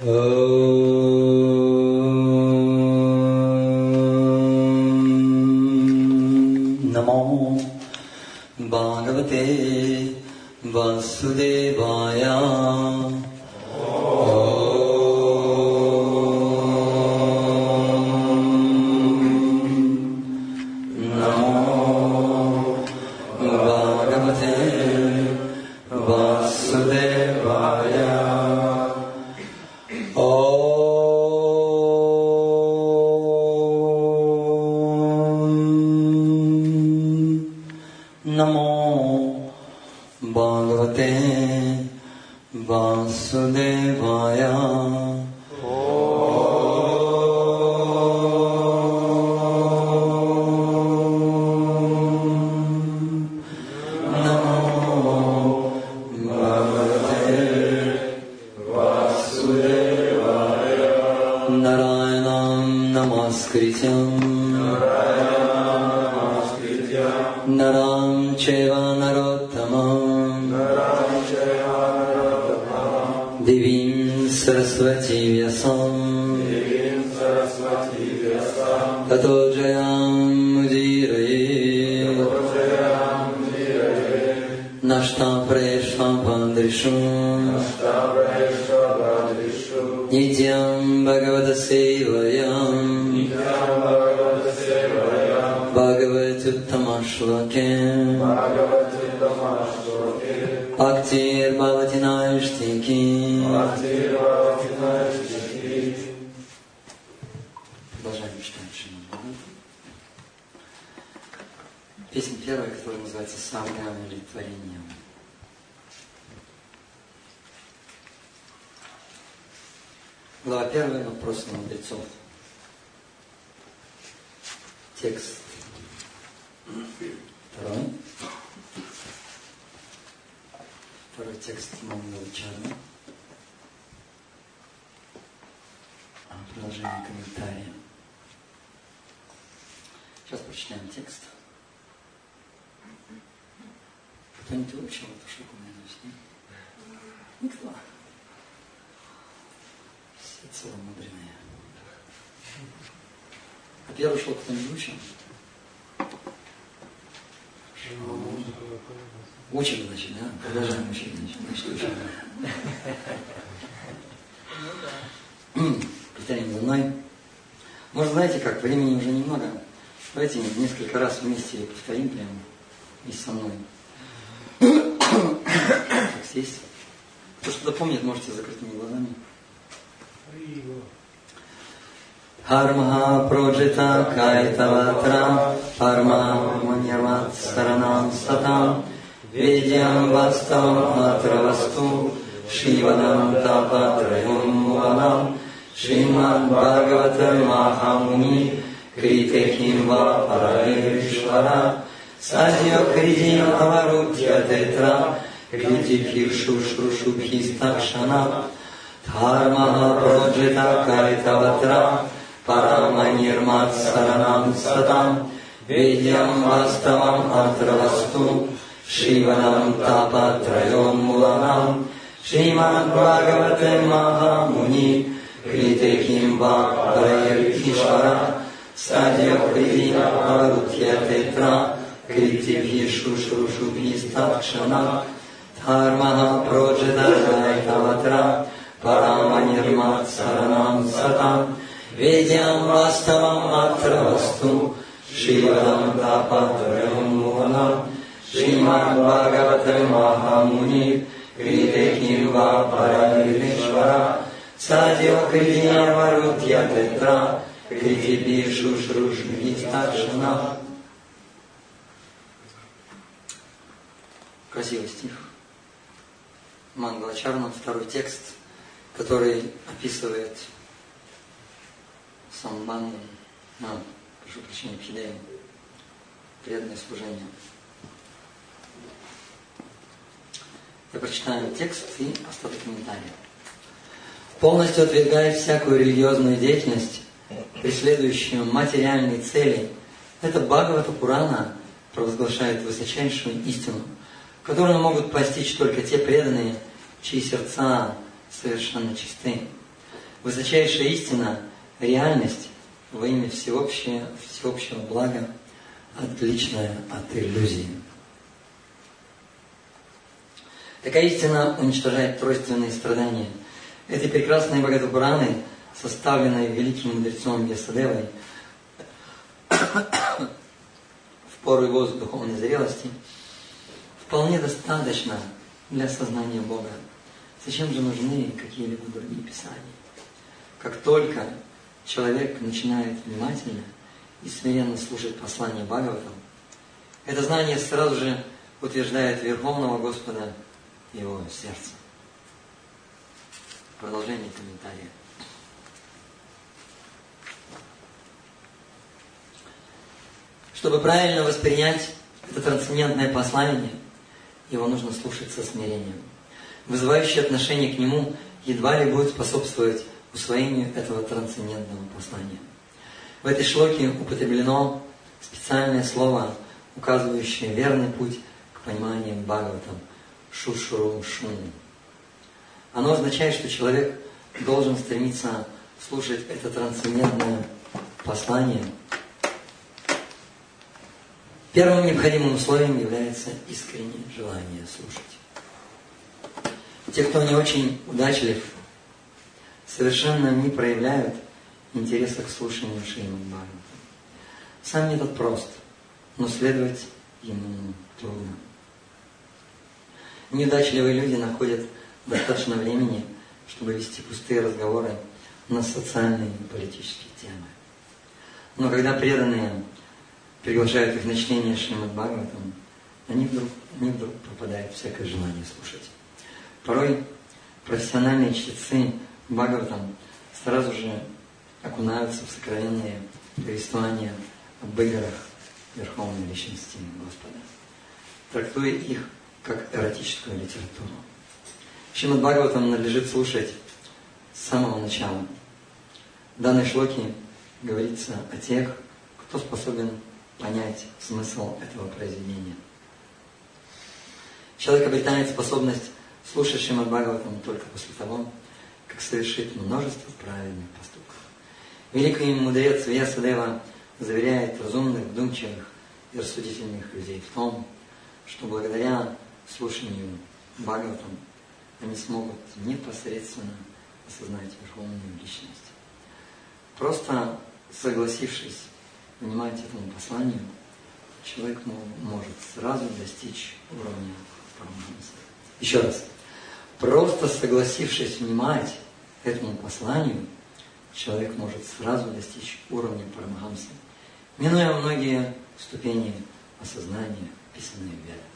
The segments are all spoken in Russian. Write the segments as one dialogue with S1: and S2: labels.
S1: Namo Bhagavate Vasudevaya.
S2: Nityam Bhagavata Sevayam Bhagavatuttama Shlokem Bhaktir Bhavati Naishtiki. Продолжаем читать Шримад Бхагаватам. Песня первая, которая называется «Самое удовлетворение». Глава первая, вопросы мудрецов. Текст второй. Второй текст Мангала-чарны. Продолжение комментария. Сейчас прочитаем текст. Кто-нибудь учил эту штуку, наверное, никто. Все целомудренные. А первый шлок кто-нибудь учил? Учим, значит, да? Продолжаем учить, значит, учим. Повторим за мной. Может, знаете как, времени уже немного. Давайте несколько раз вместе повторим прямо вместе со мной. Так, здесь. Кто что-то помнит, можете с закрытыми глазами. Хармха проджита кайтаватра парма маньяват саранам сатам ведьям ваставам атравасту шиванам тапатрайом муванам шримад бхагаватам махамуни критехим ва параешвара садья кридим аварудья тетра критифиршу шрушубхистакшана Дхармаха проджита кайтаватра параманирмат саранам сатам ведьям ваставам атравасту шиванам тапатрайом муланам шримад бхагаватам махамуни критехим ва параешвара садья кридим аварудья тетра критифиршу шрушубхистакшана Дхармаха проджита кайтаватра Параманирмат саранам сатам ведьям ваставам атравасту шиванам тапатрайом муланам шримад бхагаватам махамуни критехим ва параешвара садья кридим аварудья тетра критипиршу шрушубхистакшана. Красивый стих. Мангала-чарна, второй текст, который описывает самбанду, прошу прощения, бхидею, преданное служение. Я прочитаю текст и остаток комментария. Полностью отвергая всякую религиозную деятельность, преследующую материальные цели, эта Бхагавата Пурана провозглашает высочайшую истину, которую могут постичь только те преданные, чьи сердца совершенно чисты. Высочайшая истина, реальность во имя всеобщего блага, отличная от иллюзии. Такая истина уничтожает тройственные страдания. Эти прекрасные Бхагавад-Пураны, составленные великим мудрецом Вьясадевой в пору его духовной зрелости, вполне достаточно для сознания Бога. Зачем же нужны какие-либо другие писания? Как только человек начинает внимательно и смиренно слушать послание Бхагаватам, это знание сразу же утверждает Верховного Господа в его сердце. Продолжение комментария. Чтобы правильно воспринять это трансцендентное послание, его нужно слушать со смирением. Вызывающее отношение к нему едва ли будет способствовать усвоению этого трансцендентного послания. В этой шлоке употреблено специальное слово, указывающее верный путь к пониманию Бхагаватам – шушру-шун. Оно означает, что человек должен стремиться слушать это трансцендентное послание. Первым необходимым условием является искреннее желание слушать. Те, кто не очень удачлив, совершенно не проявляют интереса к слушанию Шримад Бхагаватам. Сам метод прост, но следовать ему трудно. Неудачливые люди находят достаточно времени, чтобы вести пустые разговоры на социальные и политические темы. Но когда преданные приглашают их на чтение Шримад Бхагаватам, они вдруг пропадает всякое желание слушать. Порой профессиональные чтецы Бхагаватам сразу же окунаются в сокровенные повествования об играх Верховной Личности Господа, трактуя их как эротическую литературу. Шримад Бхагаватам надлежит слушать с самого начала. В данной шлоке говорится о тех, кто способен понять смысл этого произведения. Человек обретает способность слушать Шримад Бхагаватам только после того, как совершит множество правильных поступков. Великий мудрец Вьясадева заверяет разумных, вдумчивых и рассудительных людей в том, что благодаря слушанию Бхагаватам они смогут непосредственно осознать Верховную Личность. Просто согласившись внимать этому посланию, человек может сразу достичь уровня Парамахамсы. Еще раз. Просто согласившись внимать этому посланию, человек может сразу достичь уровня Парамахамсы, минуя многие ступени осознания, описанные в Ведах.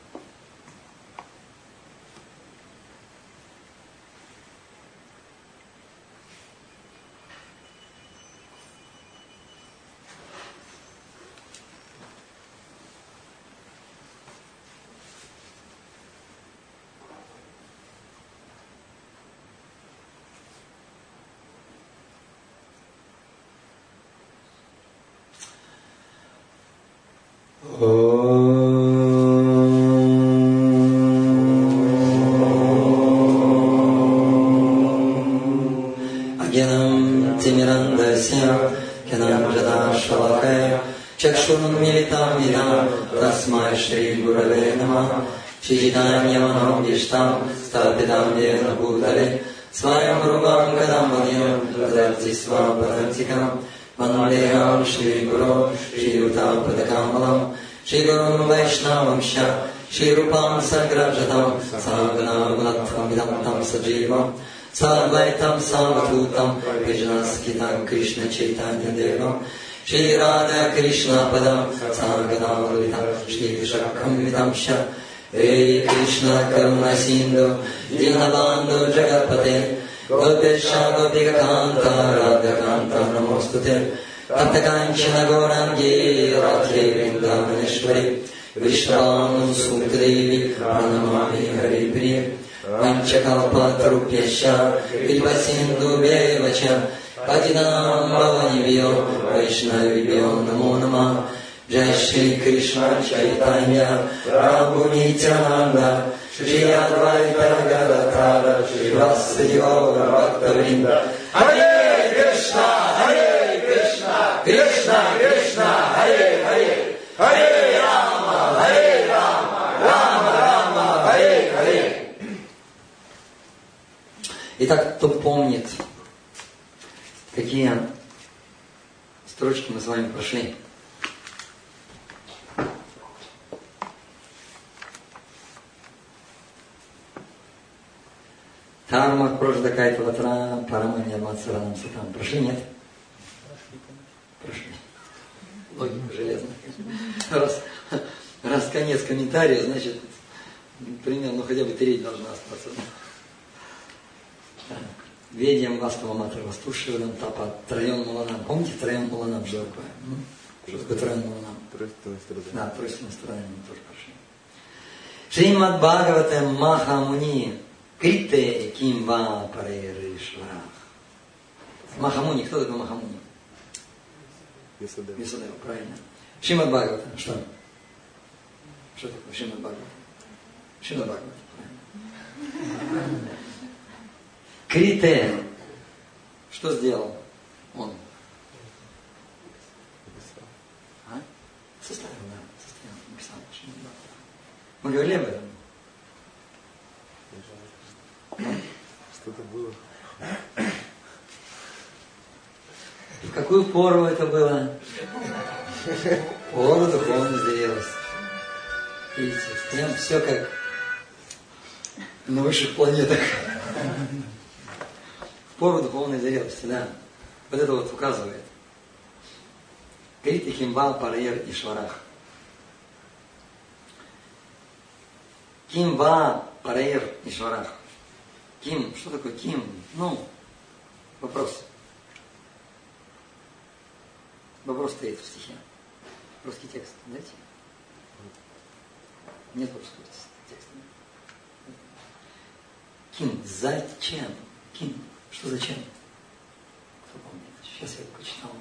S2: Стапидам Вена Бхутале, Сваям Рубам Гадам Ваньям, Тадарти Свам Падантикам, Ванвалехам Шри Гуру, Шри Ютам Падакамалам, Шри Гурум Вайшнавам Ша, Шри Рупам Саграджатам, Сагана Гунатхам Видантам Садживам, Садвайтам Саматутам, Виджанаскитам Кришна Чайтанья Девам, Шри Рада Кришна Падам, Сагана Валитам, Шри Вишакам Видам Ша, Эй Кришна Каруна Синду, Динабанду Джагапате, Гопеша Гопика Канта, Рада Канта Намостуте, Таттаканчина Горанги, Радхе Вриндаванешвари, Вишвану Сукдеви, Пранамами Харипри, Ванчакалпатрупьяша, Вильвасинду Бевача, Падинам Баванивио, Вайшнавибио Намо Нама, Джай Шри Кришна Чайтанья, Прабху Нитянанда, Шри Адвайта Гададхара, Radha Srivasa Gaura Bhakta Vrinda. Hare Krishna, Krishna Krishna, Hare Hare, Hare Rama, Rama Rama, Hare Hare. Итак, кто помнит, какие строчки мы с вами прошли? Тарма, Прожда, Кайта, Ватра, Парамания, Мацаранам, Сатам. Прошли, нет? Прошли. Логика железная. Раз конец комментария, значит, примерно, хотя бы треть должна остаться. Ведьям, Вастава, Матра, Вастушивадам, Тапа, Трайон, Муланам. Помните Трайон, Муланам, что такое? Что такое Трайон, Муланам? Тройственное страдание. Да, тройственное страдание мы тоже прошли. Шримад Бхагаватам Махамуни. Крите Кимва Парейришварах. Махамуни, кто такой Махамуни? Висадева, правильно. Шримад Бхагаватам, что? Что такое Шримад Бхагаватам? Шримад Бхагаватам, правильно. Крите. Что сделал он? А? Составил, да. Составил, написал Шримад Бхагаватам. Мы говорили об этом?
S1: Что-то было.
S2: В какую пору это было? Пору духовной зрелости. Видите, прям все как на высших планетах. В пору духовной зрелости, да. Вот это вот указывает. Крити Кимбал Парейр и Шварах. Кимба Парейр и Шварах. Ким, что такое Ким? Ну, вопрос. Вопрос стоит в стихе. Русский текст, дайте? Нет русского текста. Ким, зачем? Ким, что зачем? Кто помнит? Сейчас я только читал.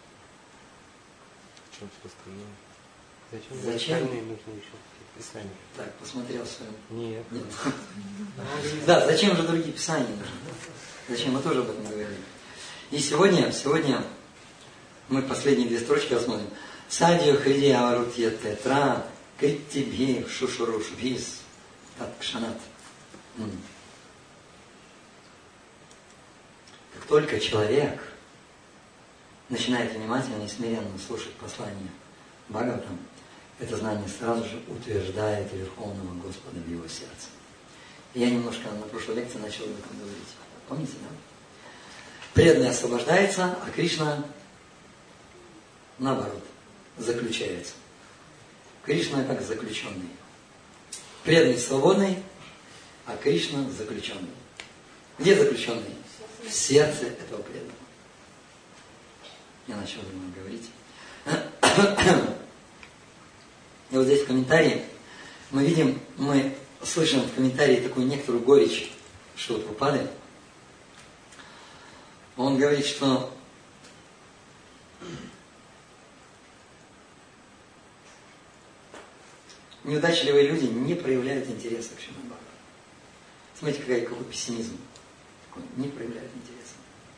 S1: В чем все остальное?
S2: Зачем?
S1: Нужно еще писания.
S2: Так, посмотрел свое.
S1: Нет.
S2: Да, зачем же другие писания нужны? Зачем? Мы тоже об этом говорили. И сегодня мы последние две строчки рассмотрим. Садью хриди аварутья тетра криттибхи шушурушбхис таткшанат. Как только человек начинает внимательно и смиренно слушать послание Бхагаватам, это знание сразу же утверждает Верховного Господа в его сердце. И я немножко на прошлой лекции начал об этом говорить. Помните, да? Преданный освобождается, а Кришна, наоборот, заключается. Кришна как заключенный. Преданный свободный, а Кришна заключенный. Где заключенный? В сердце этого преданного. Я начал ему говорить. И вот здесь в комментарии мы слышим в комментарии такую некоторую горечь Шрилы Прабхупады. Он говорит, что неудачливые люди не проявляют интереса к Шримад Бхагаватам. Смотрите, какой пессимизм. Не проявляют интереса.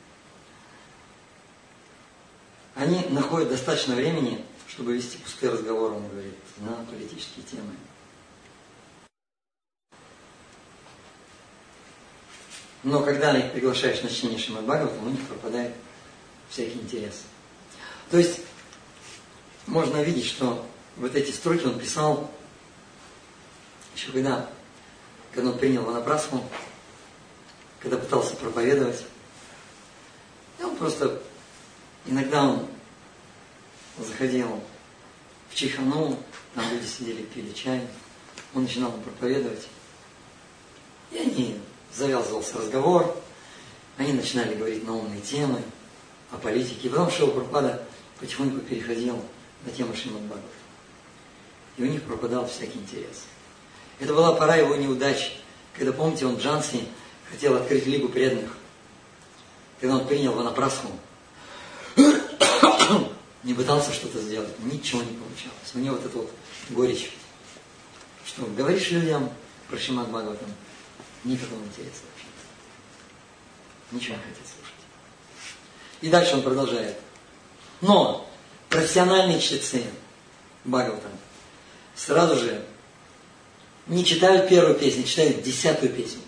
S2: Они находят достаточно времени, чтобы вести пустые разговоры, он говорит, на политические темы. Но когда их приглашаешь на чтение Шримад Бхагаватам, у них пропадает всякий интерес. То есть, можно видеть, что вот эти строки он писал еще когда он принял ванапрасху, когда пытался проповедовать. И он просто, иногда он заходил в чайхану, там люди сидели, пили чай, он начинал проповедовать. И завязывался разговор, они начинали говорить на умные темы, о политике. И потом Шрила Прабхупада потихоньку переходил на тему Шримад Бхагаватам. И у них пропадал всякий интерес. Это была пора его неудач, когда, помните, он в Джанси хотел открыть лигу преданных. Когда он принял ванапрасху, не пытался что-то сделать, ничего не получалось. У него вот эта вот горечь, что говоришь людям про Шримад Бхагаватам, никакого интереса вообще. Ничего не хотят слушать. И дальше он продолжает. Но профессиональные чтецы Бхагаватам сразу же не читают первую песню, читают 10-ю песню.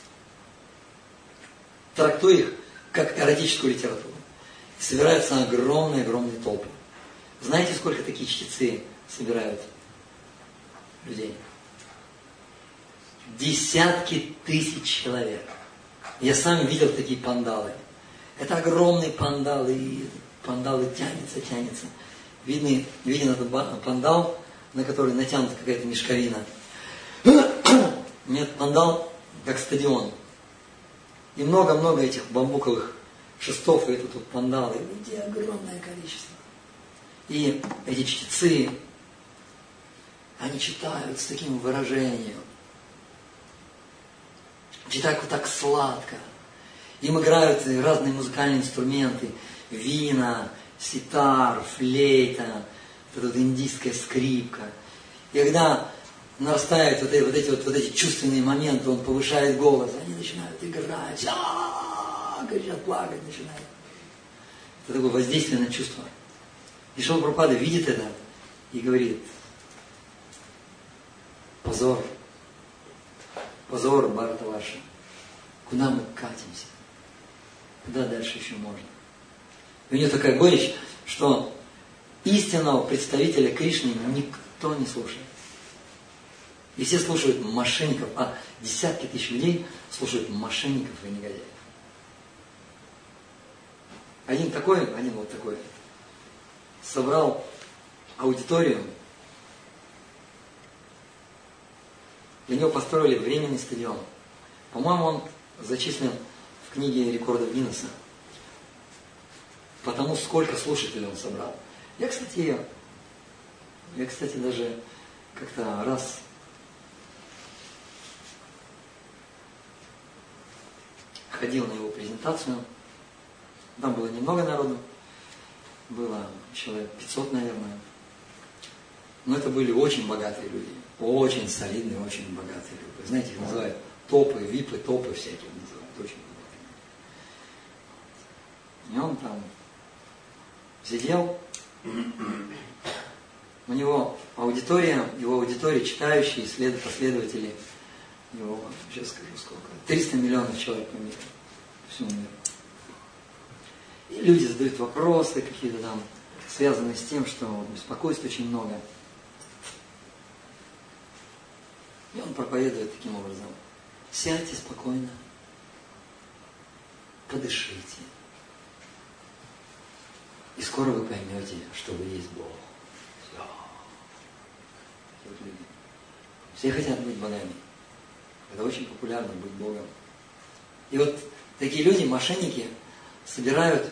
S2: Трактуя их как эротическую литературу. Собираются огромные толпы. Знаете, сколько такие чтецы собирают людей? Десятки тысяч человек. Я сам видел такие пандалы. Это огромные пандалы, и пандалы тянется. Виден этот пандал, на который натянута какая-то мешковина. Нет, пандал как стадион. И много-много этих бамбуковых шестов, и это тут пандалы. Людей огромное количество. И эти чтецы, они читают с таким выражением. Читают вот так сладко. Им играют разные музыкальные инструменты. Вина, ситар, флейта, вот эта вот индийская скрипка. И когда нарастают вот эти чувственные моменты, он повышает голос, они начинают играть, кричат, плакать начинают. Это такое воздействие на чувства. И Шрила Прабхупада видит это и говорит: позор, Бхаратаварша, куда мы катимся? Куда дальше еще можно? И у него такая горечь, что истинного представителя Кришны никто не слушает. И все слушают мошенников, а десятки тысяч людей слушают мошенников и негодяев. Один вот такой, собрал аудиторию, для него построили временный стадион. По-моему, он зачислен в книге рекордов Гиннесса. Потому сколько слушателей он собрал. Я, кстати, даже как-то раз ходил на его презентацию. Там было немного народу. Было человек 500, наверное. Но это были очень богатые люди. Очень солидные, очень богатые люди. Знаете, их называют топы, випы, топы всякие называют. Очень богатые. И он там сидел. У него его аудитория, читающие, последователи, его, сейчас скажу сколько, 300 миллионов человек по миру, по всему миру. И люди задают вопросы какие-то там, связанные с тем, что беспокойств очень много. И он проповедует таким образом: сядьте спокойно, подышите, и скоро вы поймете, что вы есть Бог. Все. Вот люди. Все хотят быть богами. Это очень популярно, быть Богом. И вот такие люди, мошенники, собирают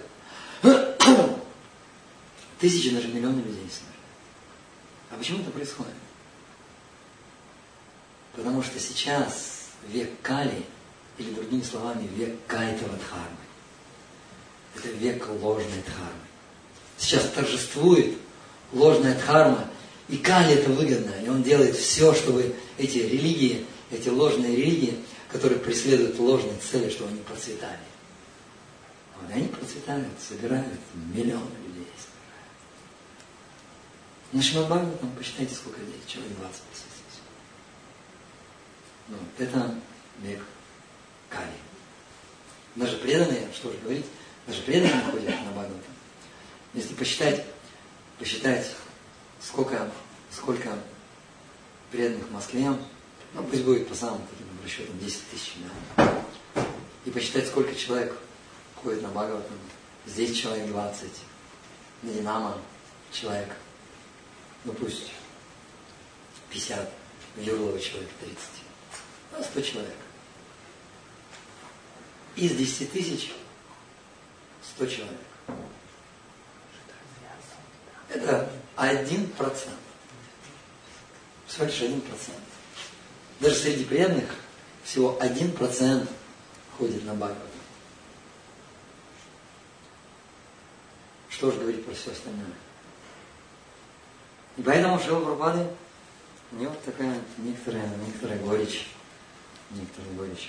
S2: тысячи, даже миллионы людей. А почему это происходит? Потому что сейчас век Кали, или другими словами, век Кайтава Дхармы. Это век ложной дхармы. Сейчас торжествует ложная дхарма, и Кали это выгодно. И он делает все, чтобы эти религии, эти ложные религии, которые преследуют ложные цели, чтобы они процветали. Вот они процветают, собирают миллионы людей. На Шримад Бхагаватам посчитайте, сколько людей, человек 20 присутствует. Ну, это век Кали. Даже преданные, что же говорить, даже преданные ходят на Бхагаватам. Если посчитать, сколько преданных в Москве, ну пусть будет по самым таким расчетам 10 тысяч, да. И посчитать, сколько человек ходит на Бхагаватам. Здесь человек 20, на Динама человек, ну пусть 50, в Юрлово человек 30, а 100 человек. Из 10 тысяч 100 человек. Это 1%. Всего лишь 1%. Даже среди преданных всего 1% ходит на Бхагаватам. Что же говорить про все остальное? И поэтому Шрила Прабхупады, у него такая некоторая горечь некоторую горечь.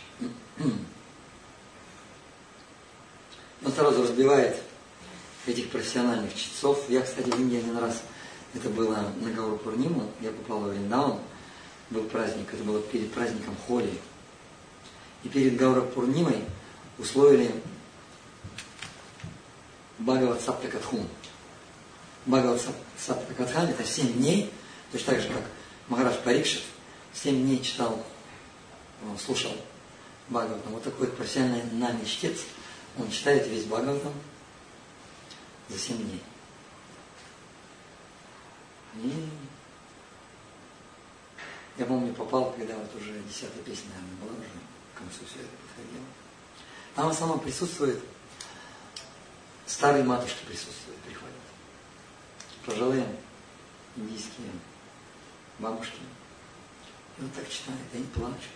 S2: Он сразу разбивает этих профессиональных чтецов. Я, кстати, в Индии один раз, это было на Гауру Пурниму, я попал в Вриндаун, был праздник, это было перед праздником Холи. И перед Гаура Пурнимой условили Бхагават Саптакатхун. Бхагават Саптакатхан — это 7 дней, точно так же, как Махарадж Парикшит 7 дней читал, слушал Бхагаватам. Вот такой профессиональный нами чтец, он читает весь Бхагаватам за 7 дней. И я помню, попал, когда вот уже 10-я песня, наверное, была, уже к концу все это подходило. Там в основном присутствует, старые матушки присутствуют, приходят. Пожилые индийские бабушки. И вот так читают, они плачут.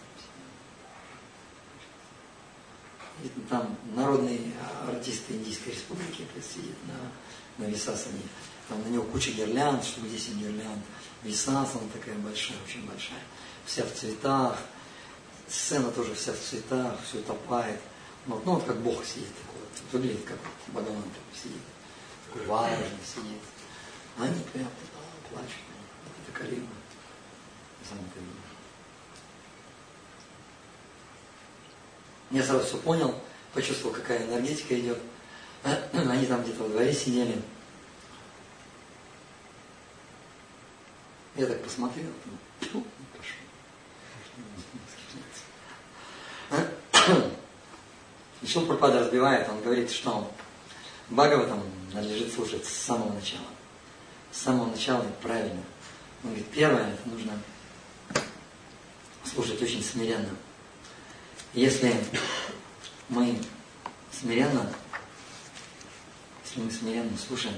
S2: И там народные артисты Индийской Республики сидят на Висасане. Там на него куча гирлянд, штук 10 гирлянд. Висасана такая большая, очень большая. Вся в цветах. Сцена тоже вся в цветах, все утопает. Ну вот как Бог сидит такой. Вот, выглядит как вот Бхагаван такой сидит. Такой важный сидит. А они прям плачут. Это Калина. Сам это видишь. Я сразу все понял, почувствовал, какая энергетика идет. Они там где-то во дворе сидели. Я так посмотрел, пошел. И Шрила Прабхупада разбивает, он говорит, что Бхагаватам надлежит слушать с самого начала. С самого начала это правильно. Он говорит, первое, это нужно слушать очень смиренно. Если мы смиренно слушаем,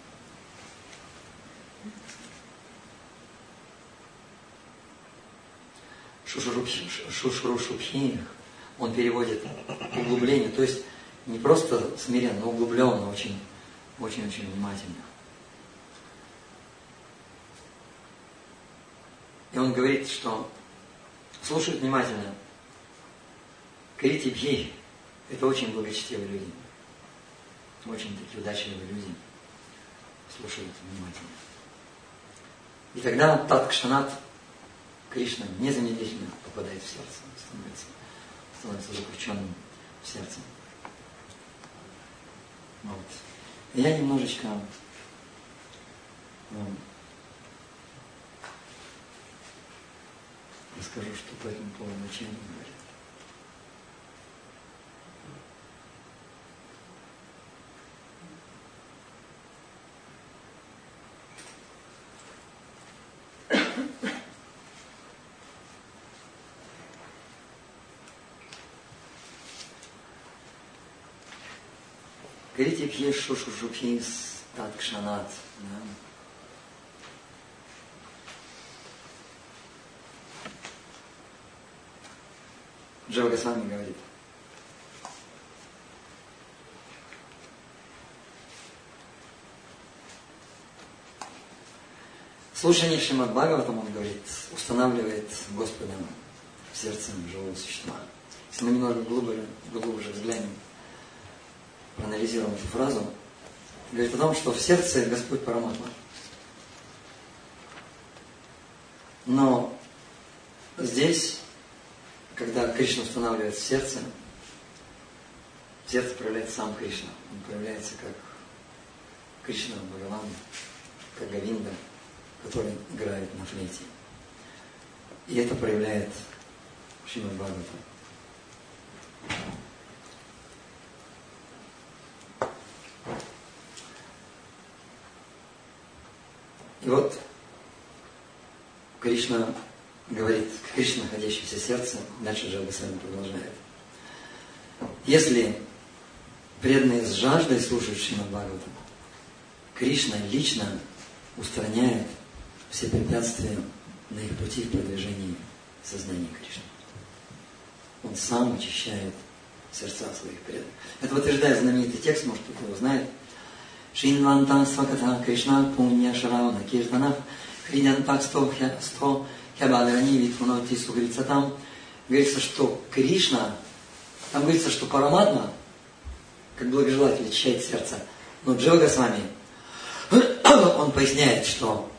S2: Шушрушубхи, он переводит углубление, то есть не просто смиренно, но углубленно, очень-очень внимательно. И он говорит, что слушают внимательно. Крити Бхи – это очень благочестивые люди. Очень такие удачливые люди. Слушают внимательно. И тогда Таткшанат Кришна незамедлительно попадает в сердце, становится заключенным в сердце. Вот. И я немножечко расскажу, что по этому поводу учение говорит. Крити Бхи Шушрушубхи Таткшанат. Джива Госвами говорит. Слушание Шримад Бхагаватам, он говорит, устанавливает Господа в сердце живого существа. Если мы немного глубже взглянем, проанализируем эту фразу, говорит о том, что в сердце Господь Параматма. Но здесь, когда Кришна устанавливает в сердце проявляется сам Кришна. Он проявляется как Кришна Бхагаван, как Говинда, который играет на флейте. И это проявляет Шримад Бхагаватам. И вот Кришна говорит, Кришна, находящийся в сердце, дальше Джива Госвами продолжает. Если преданные с жаждой слушают Шримад Бхагаватам, Кришна лично устраняет все препятствия на их пути в продвижении сознания Кришны. Он сам очищает сердца своих преданных. Это утверждает знаменитый текст, может кто-то его знает. Шинвантам сваката Кришна пунья шаравана киртанах хридянтак сто хябадрани витхуноти сугрицатам говорится, что Кришна, там говорится, что Параматма, как благожелатель, очищает сердце. Но Джива Госвами, он поясняет, что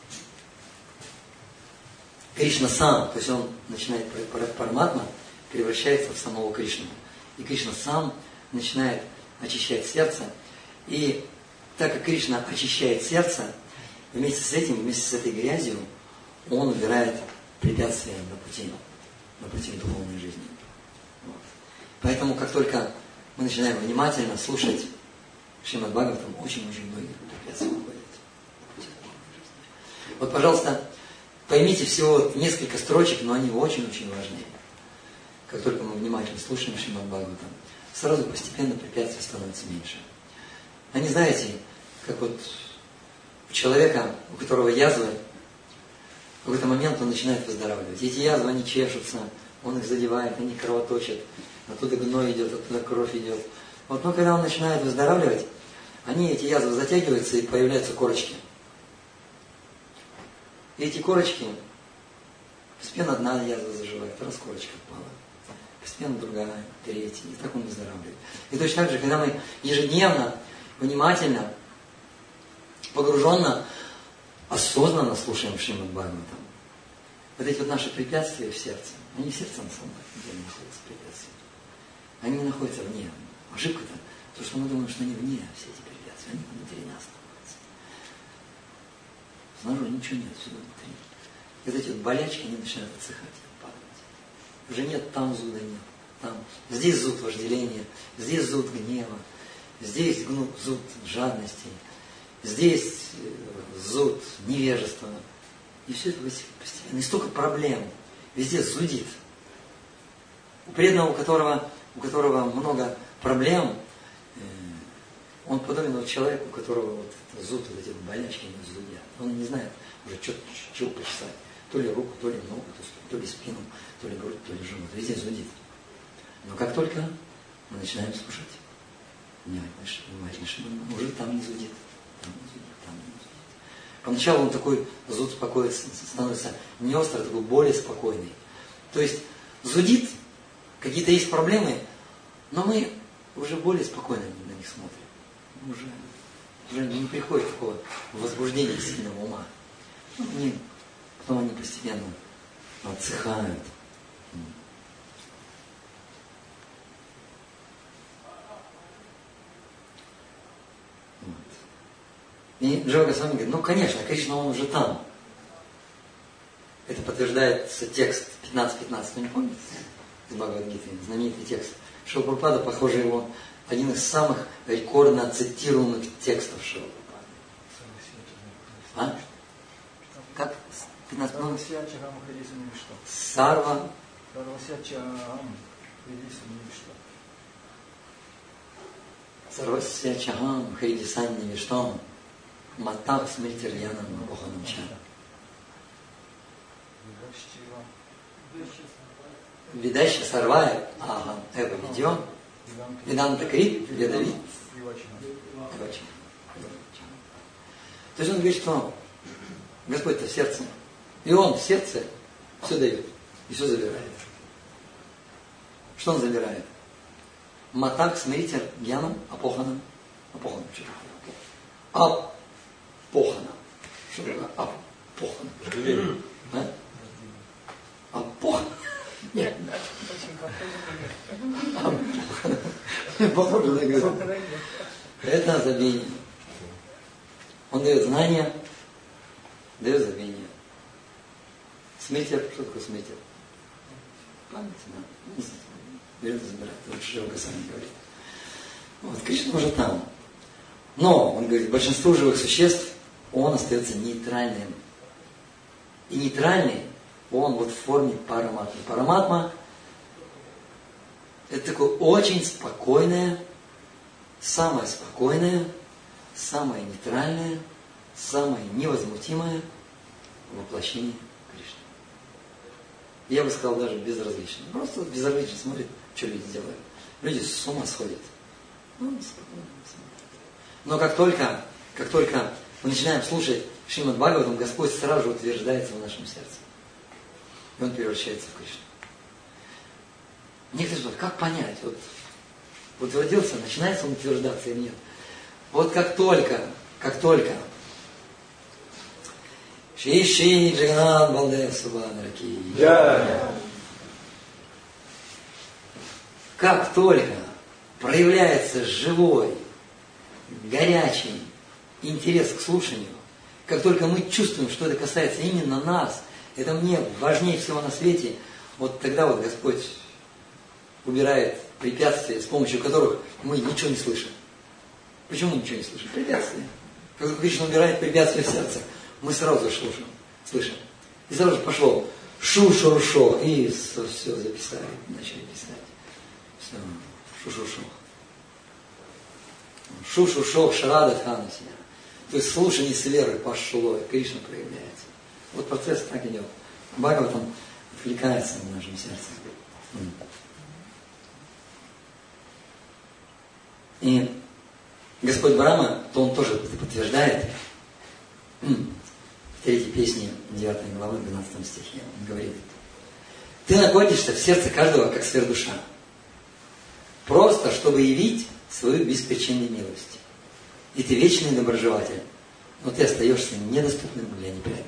S2: Кришна сам, то есть он начинает, Параматма превращается в самого Кришну. И Кришна сам начинает очищать сердце. И так как Кришна очищает сердце, вместе с этим, вместе с этой грязью, он убирает препятствия на пути духовной жизни. Вот. Поэтому, как только мы начинаем внимательно слушать Шримад Бхагаватам, очень-очень многие препятствия уходят на пути духовной жизни. Вот, пожалуйста, поймите всего несколько строчек, но они очень-очень важны. Как только мы внимательно слушаем Шримад Бхагаватам, сразу постепенно препятствий становится меньше. Они, знаете, как вот у человека, у которого язвы, в какой-то момент он начинает выздоравливать. Эти язвы, они чешутся, он их задевает, они кровоточат, оттуда гной идет, оттуда кровь идет. Вот, но когда он начинает выздоравливать, эти язвы затягиваются и появляются корочки. И эти корочки, постепенно одна язва заживает, раз корочка впала, постепенно другая, третья, и так он выздоравливает. И точно так же, когда мы ежедневно, внимательно, погруженно, осознанно слушаем Шримад Бхагаватам, вот эти вот наши препятствия в сердце, они в сердце на самом деле находятся препятствия. Они не находятся вне. Ошибка-то, то, что мы думаем, что они вне, все эти препятствия, они внутри нас находятся. Снаружи ничего нет, все внутри. И вот эти вот болячки, они начинают отсыхать, падать. Уже нет, там зуда нет, там. Здесь зуд вожделения, здесь зуд гнева, здесь зуд жадности, здесь зуд невежества. И все это постепенно. И столько проблем. Везде зудит. У преданного, у которого много проблем, он подобен человеку, у которого вот зуд, вот эти болячки, они зудят. Он не знает уже, что почесать. То ли руку, то ли ногу, то ли спину, то ли грудь, то ли живот. Везде зудит. Но как только мы начинаем слушать, внимательно, уже там не зудит. Там не зудит, там не зудит. Поначалу он такой зуд становится не острый, а такой более спокойный. То есть зудит, какие-то есть проблемы, но мы уже более спокойно на них смотрим. Уже не приходит такого возбуждения сильного ума. Потом они постепенно отсыхают. Вот. И Джива Госвами говорит, конечно, Кришна, он уже там. Это подтверждается текст 15.15, вы не помните? Из Бхагавад-гиты, знаменитый текст. Шрила Прабхупада, похоже, его один из самых рекордно цитируемых текстов Шрила Прабхупады. Как? 15 минут? Сарва. Сарвасья чахам хридисан невиштам матах смритирьянам боханамча. Видаща сарвая ахам эва видьем веданта крит ведавит. То есть он говорит, что Господь-то в сердце. И Он в сердце все дает и все забирает. Что Он забирает? Матак смиритер гьянам апоханам. Апоханам. Что такое? Апоханам. Что такое апоханам? Апоханам. Нет. Похоже на говорю. Это забвение. Он дает знания, дает забвение. Смерть, что такое смерть? Память, да. Берет и забирает. Вот Шрила Госвами говорит. Вот, Кришна уже там. Но, он говорит, большинство живых существ, он остается нейтральным. И нейтральный он вот в форме параматмы. Параматма это такое очень спокойное, самое нейтральное, самое невозмутимое воплощение Кришны. Я бы сказал, даже безразлично. Просто безразлично смотрит, что люди делают. Люди с ума сходят. Спокойно смотрят. Но как только мы начинаем слушать Шримад Бхагаватам, Господь сразу же утверждается в нашем сердце. И Он превращается в Кришну. Некоторые спрашивают, как понять? Вот утвердился, начинается он утверждаться или нет? Вот как только Ши Джаганат Балдев Субханараки. Как только проявляется живой, горячий интерес к слушанию, как только мы чувствуем, что это касается именно нас, это мне важнее всего на свете, вот тогда вот Господь убирает препятствия, с помощью которых мы ничего не слышим. Почему мы ничего не слышим? Препятствия. Когда Кришна убирает препятствия в сердце, мы сразу слышим. И сразу же пошло шу-шу-шо, и все записали, начали писать. Все, шу-шу-шо. Шу-шу-шо, шарада ханасия. То есть слушание с верой пошло, и Кришна проявляется. Вот процесс так идет. Бхагаватам откликается в нашем сердце. И Господь Брахма, то он тоже подтверждает в 3 песне 9 главы 12 стихе. Он говорит: ты находишься в сердце каждого, как сверхдуша, просто чтобы явить свою беспричинную милость. И ты вечный доброжелатель, но ты остаешься недоступным для непреданного.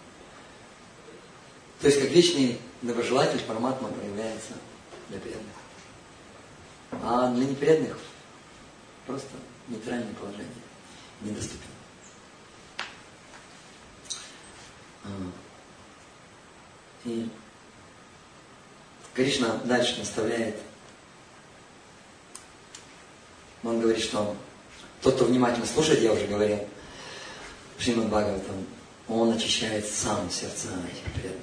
S2: То есть, как вечный доброжелатель, Параматма проявляется для преданных. А для непреданных просто нейтральное положение, недоступен. И Кришна дальше наставляет. Он говорит, что тот, кто внимательно слушает, я уже говорил, Шримад Бхагаватам, он очищает сам сердца этих преданных.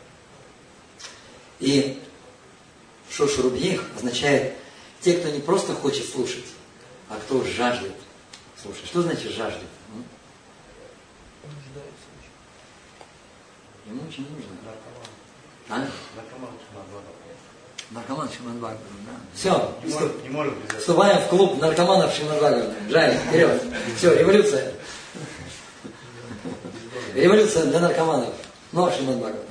S2: И Шошурубьих означает те, кто не просто хочет слушать, а кто жаждет слушать. Что значит жаждет? Ему очень нужно. Наркоман Шримад Бхагаватам, да. Все,
S1: не может быть.
S2: вступаем в клуб наркоманов Шримад Бхагаватам. Жаль, вперед. Все, революция. Революция для наркоманов. Но Шримад Бхагаватам.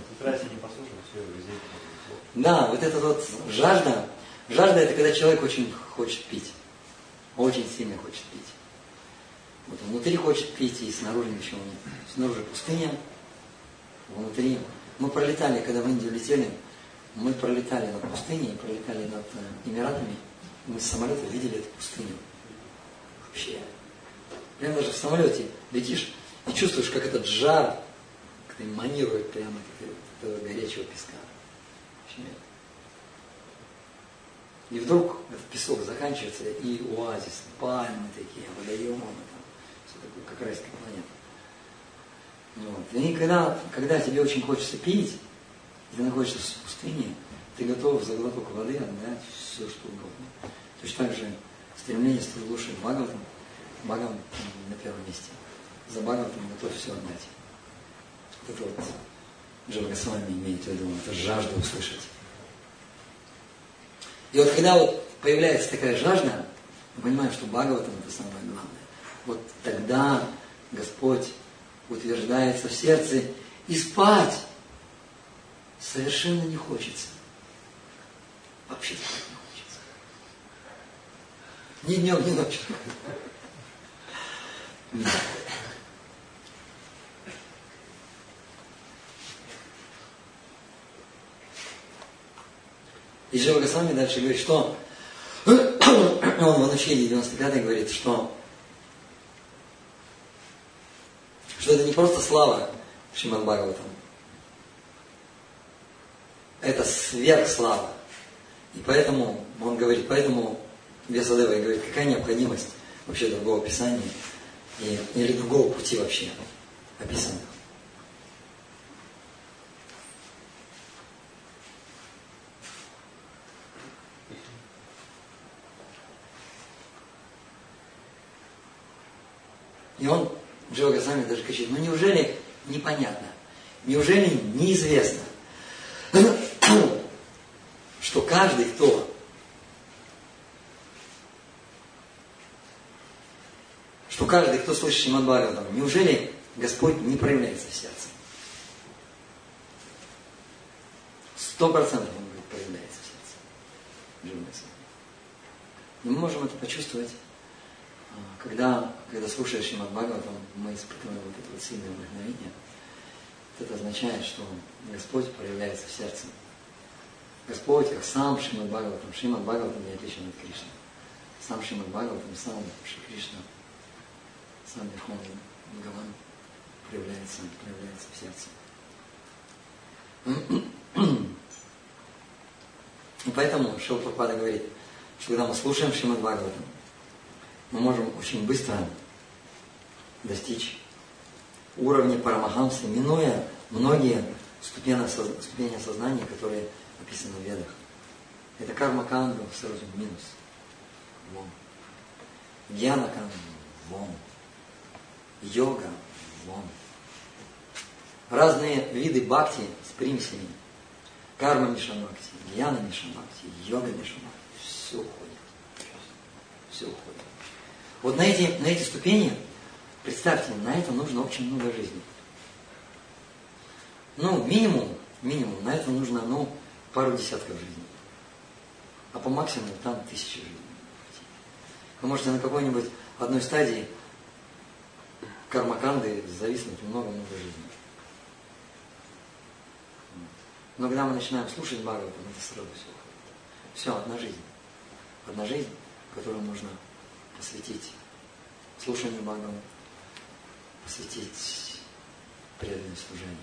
S2: Да, вот эта вот жажда. Жажда — это когда человек очень хочет пить. Очень сильно хочет пить. Вот внутри хочет пить, и снаружи ничего нет. Снаружи пустыня, внутри. Мы пролетали, когда в Индию летели, мы пролетали над пустыней, пролетали над Эмиратами. Мы с самолета видели эту пустыню. Вообще. Прямо даже в самолете летишь и чувствуешь, как этот жар эманирует прямо от этого горячего песка. И вдруг этот песок заканчивается, и оазис, пальмы такие, водоемы, там, все такое, как райская планета. Вот. И когда тебе очень хочется пить, ты находишься в пустыне, ты готов за глоток воды отдать все, что угодно. Точно так же стремление слушать Бхагаватам, Бхагаватам на первом месте. За Бхагаватам готов все отдать. Вот это вот Джива Госвами имеет в виду, это жажда услышать. И вот когда вот появляется такая жажда, мы понимаем, что Бхагаватам это самое главное. Вот тогда Господь утверждается в сердце, и спать совершенно не хочется. Вообще спать не хочется. Ни днем, ни ночью. И Джива Госвами дальше говорит, что он в Анучеде 95 говорит, что это не просто слава Шримад Бхагаватам, это сверхслава. И поэтому он говорит, поэтому Вьясадева говорит, какая необходимость вообще другого писания или другого пути вообще описанного. И он, Джива Госвами даже кричит, ну неужели непонятно, неужели неизвестно, что каждый, кто слышит Шримад Бхагаватам, неужели Господь не проявляется в сердце? 100% Он проявляется в сердце. живое сознание. И мы можем это почувствовать, когда слушаешь Шримад Бхагаватам, мы испытываем вот это вот сильное вдохновение. Это означает, что Господь проявляется в сердце. Господь, как сам Шримад Бхагаватам. Шримад Бхагаватам не отличен от Кришны. Сам Шримад Бхагаватам, сам Шри Кришна, сам Верховный Бхагаван проявляется в сердце. И поэтому Шрила Прабхупада говорит, что когда мы слушаем Шримад Бхагаватам, мы можем очень быстро достичь уровня Парамахамсы, минуя многие ступени сознания, которые описаны в Ведах. Это карма-канда, сразу минус. Вон. Гьяна-канда, вон. Йога, вон. Разные виды бхакти с примесями. Карма Мишамбхакти, Гьяна Мишамбхакти, йога Мишамбхакти. Все уходит. Все уходит. Вот на эти ступени, представьте, на это нужно очень много жизни. Минимум, на это нужно, пару десятков жизней. А по максимуму там 1000 жизней. Вы можете на какой-нибудь одной стадии кармаканды зависнуть много-много жизней. Но когда мы начинаем слушать Бхагаватам, это сразу все уходит. Все, одна жизнь. Одна жизнь, которую нужно посвятить слушанию Бхагаватам, посвятить преданное служение.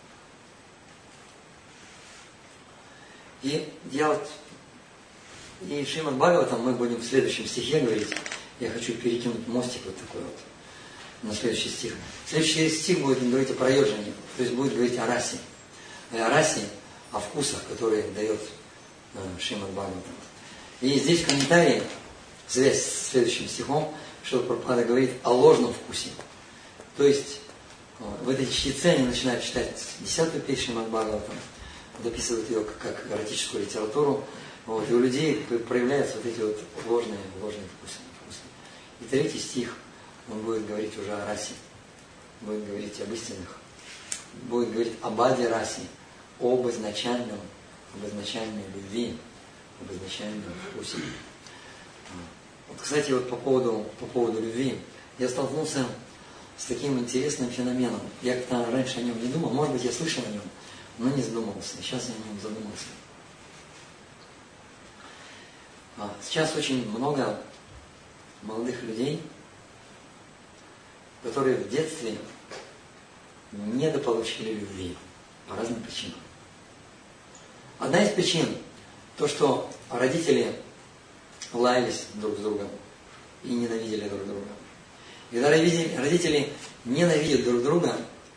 S2: И Шримад Бхагаватам мы будем в следующем стихе говорить. Я хочу перекинуть мостик вот такой вот на следующий стих. Следующий стих будет говорить о проезжении, то есть будет говорить о расе. О расе, о вкусах, которые дает Шримад Бхагаватам. И здесь в комментарии, связь с следующим стихом, Шрила Прабхупада говорит о ложном вкусе. То есть в этой чтеце они начинают читать 10-ю песню Шримад Бхагаватам, дописывают ее как эротическую литературу, и у людей проявляются вот эти вот ложные вкусы. И 3-й стих, он будет говорить уже о расе, будет говорить об истинных, будет говорить об аде расе, об изначальной любви, об изначальном вкусе. Вот, кстати, вот по поводу любви, я столкнулся с таким интересным феноменом. Я как-то раньше о нем не думал, может быть, я слышал о нем, но не задумывался. Сейчас я о нем задумался. Сейчас очень много молодых людей, которые в детстве недополучили любви по разным причинам. Одна из причин – то, что родители лаялись друг с другом и ненавидели друг друга. И когда родители ненавидят друг друга,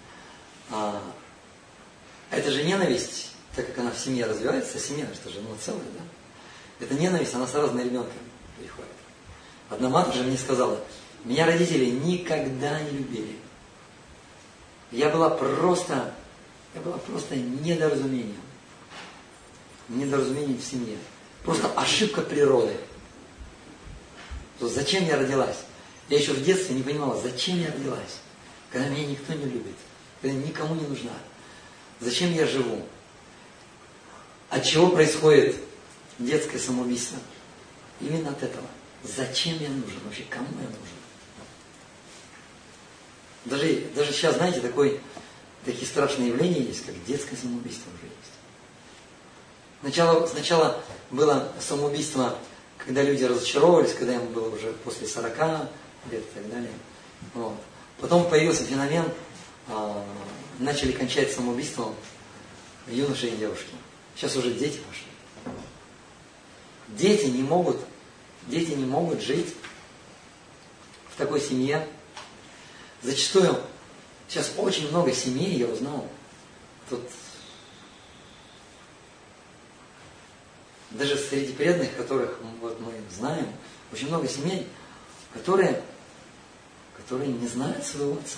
S2: это же ненависть, так как она в семье развивается, семья, это же целое, да? Эта ненависть, она сразу на ребенка приходит. Одна мать же мне сказала, меня родители никогда не любили. Я была просто недоразумением. Недоразумением в семье. Просто ошибка природы. То есть, зачем я родилась? Я еще в детстве не понимала, зачем я родилась, когда меня никто не любит, когда я никому не нужна. Зачем я живу? От чего происходит детское самоубийство? Именно от этого. Зачем я нужен? Вообще, кому я нужен? Даже сейчас, знаете, такие страшные явления есть, как детское самоубийство уже есть. Сначала было самоубийство, когда люди разочаровывались, когда им было уже после 40 лет и так далее. Вот. Потом появился феномен, начали кончать самоубийством юноши и девушки. Сейчас уже дети пошли. Дети не могут жить в такой семье. Зачастую, сейчас очень много семей, я узнал, тут даже среди преданных, которых вот мы знаем, очень много семей, которые не знают своего отца.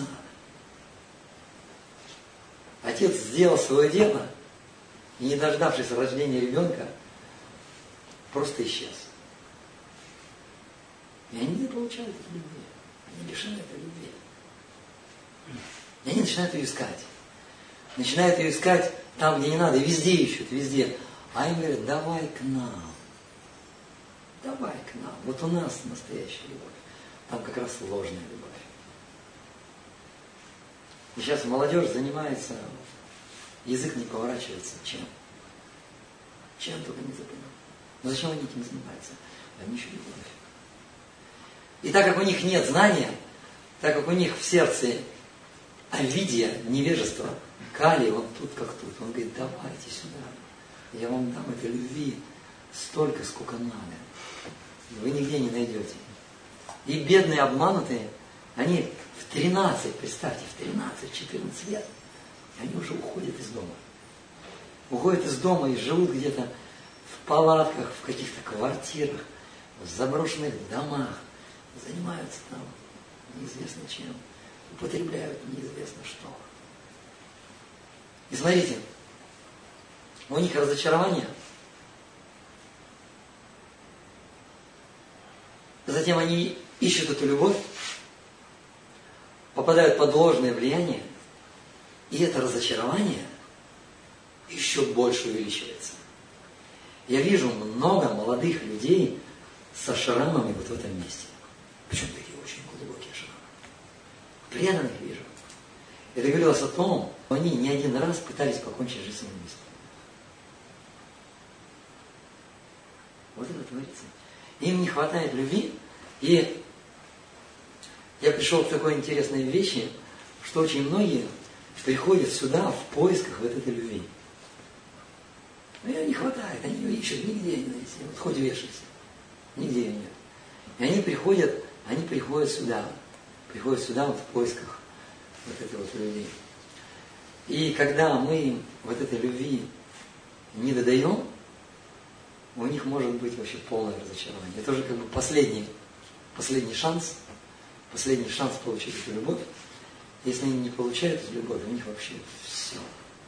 S2: Отец сделал свое дело, и не дождавшись рождения ребенка, просто исчез. И они не получают этой любви. Они лишены этой любви. И они начинают ее искать. Начинают ее искать там, где не надо, и везде ищут, везде. А им говорят, давай к нам. давай к нам. Вот у нас настоящая любовь. Там как раз ложная любовь. И сейчас молодежь занимается, язык не поворачивается чем? Чем только не запомнил. Но зачем они этим занимаются? Они ищут любовь. И так как у них нет знания, так как у них в сердце авидия, невежество, калий, он тут как тут. Он говорит, давайте сюда. Я вам дам этой любви столько, сколько надо. Вы нигде не найдете. И бедные, обманутые, они в 13, представьте, в 13-14 лет, они уже уходят из дома. Уходят из дома и живут где-то в палатках, в каких-то квартирах, в заброшенных домах, занимаются там неизвестно чем, употребляют неизвестно что. И смотрите, у них разочарование, затем они ищут эту любовь, попадают под ложное влияние, и это разочарование еще больше увеличивается. Я вижу много молодых людей со шрамами вот в этом месте. Причем такие очень глубокие шрамы. Преданных вижу. Это говорилось о том, что они не один раз пытались покончить жизнь самоубийством. Вот это творится. Им не хватает любви. И я пришел к такой интересной вещи, что очень многие приходят сюда в поисках вот этой любви. Но ее не хватает, они ее ищут, нигде не найти. Вот хоть вешайся, нигде ее нет. И они приходят сюда вот в поисках вот этой вот любви. И когда мы им вот этой любви не додаем, у них может быть вообще полное разочарование. Это уже как бы последний шанс получить эту любовь. Если они не получают эту любовь, у них вообще все.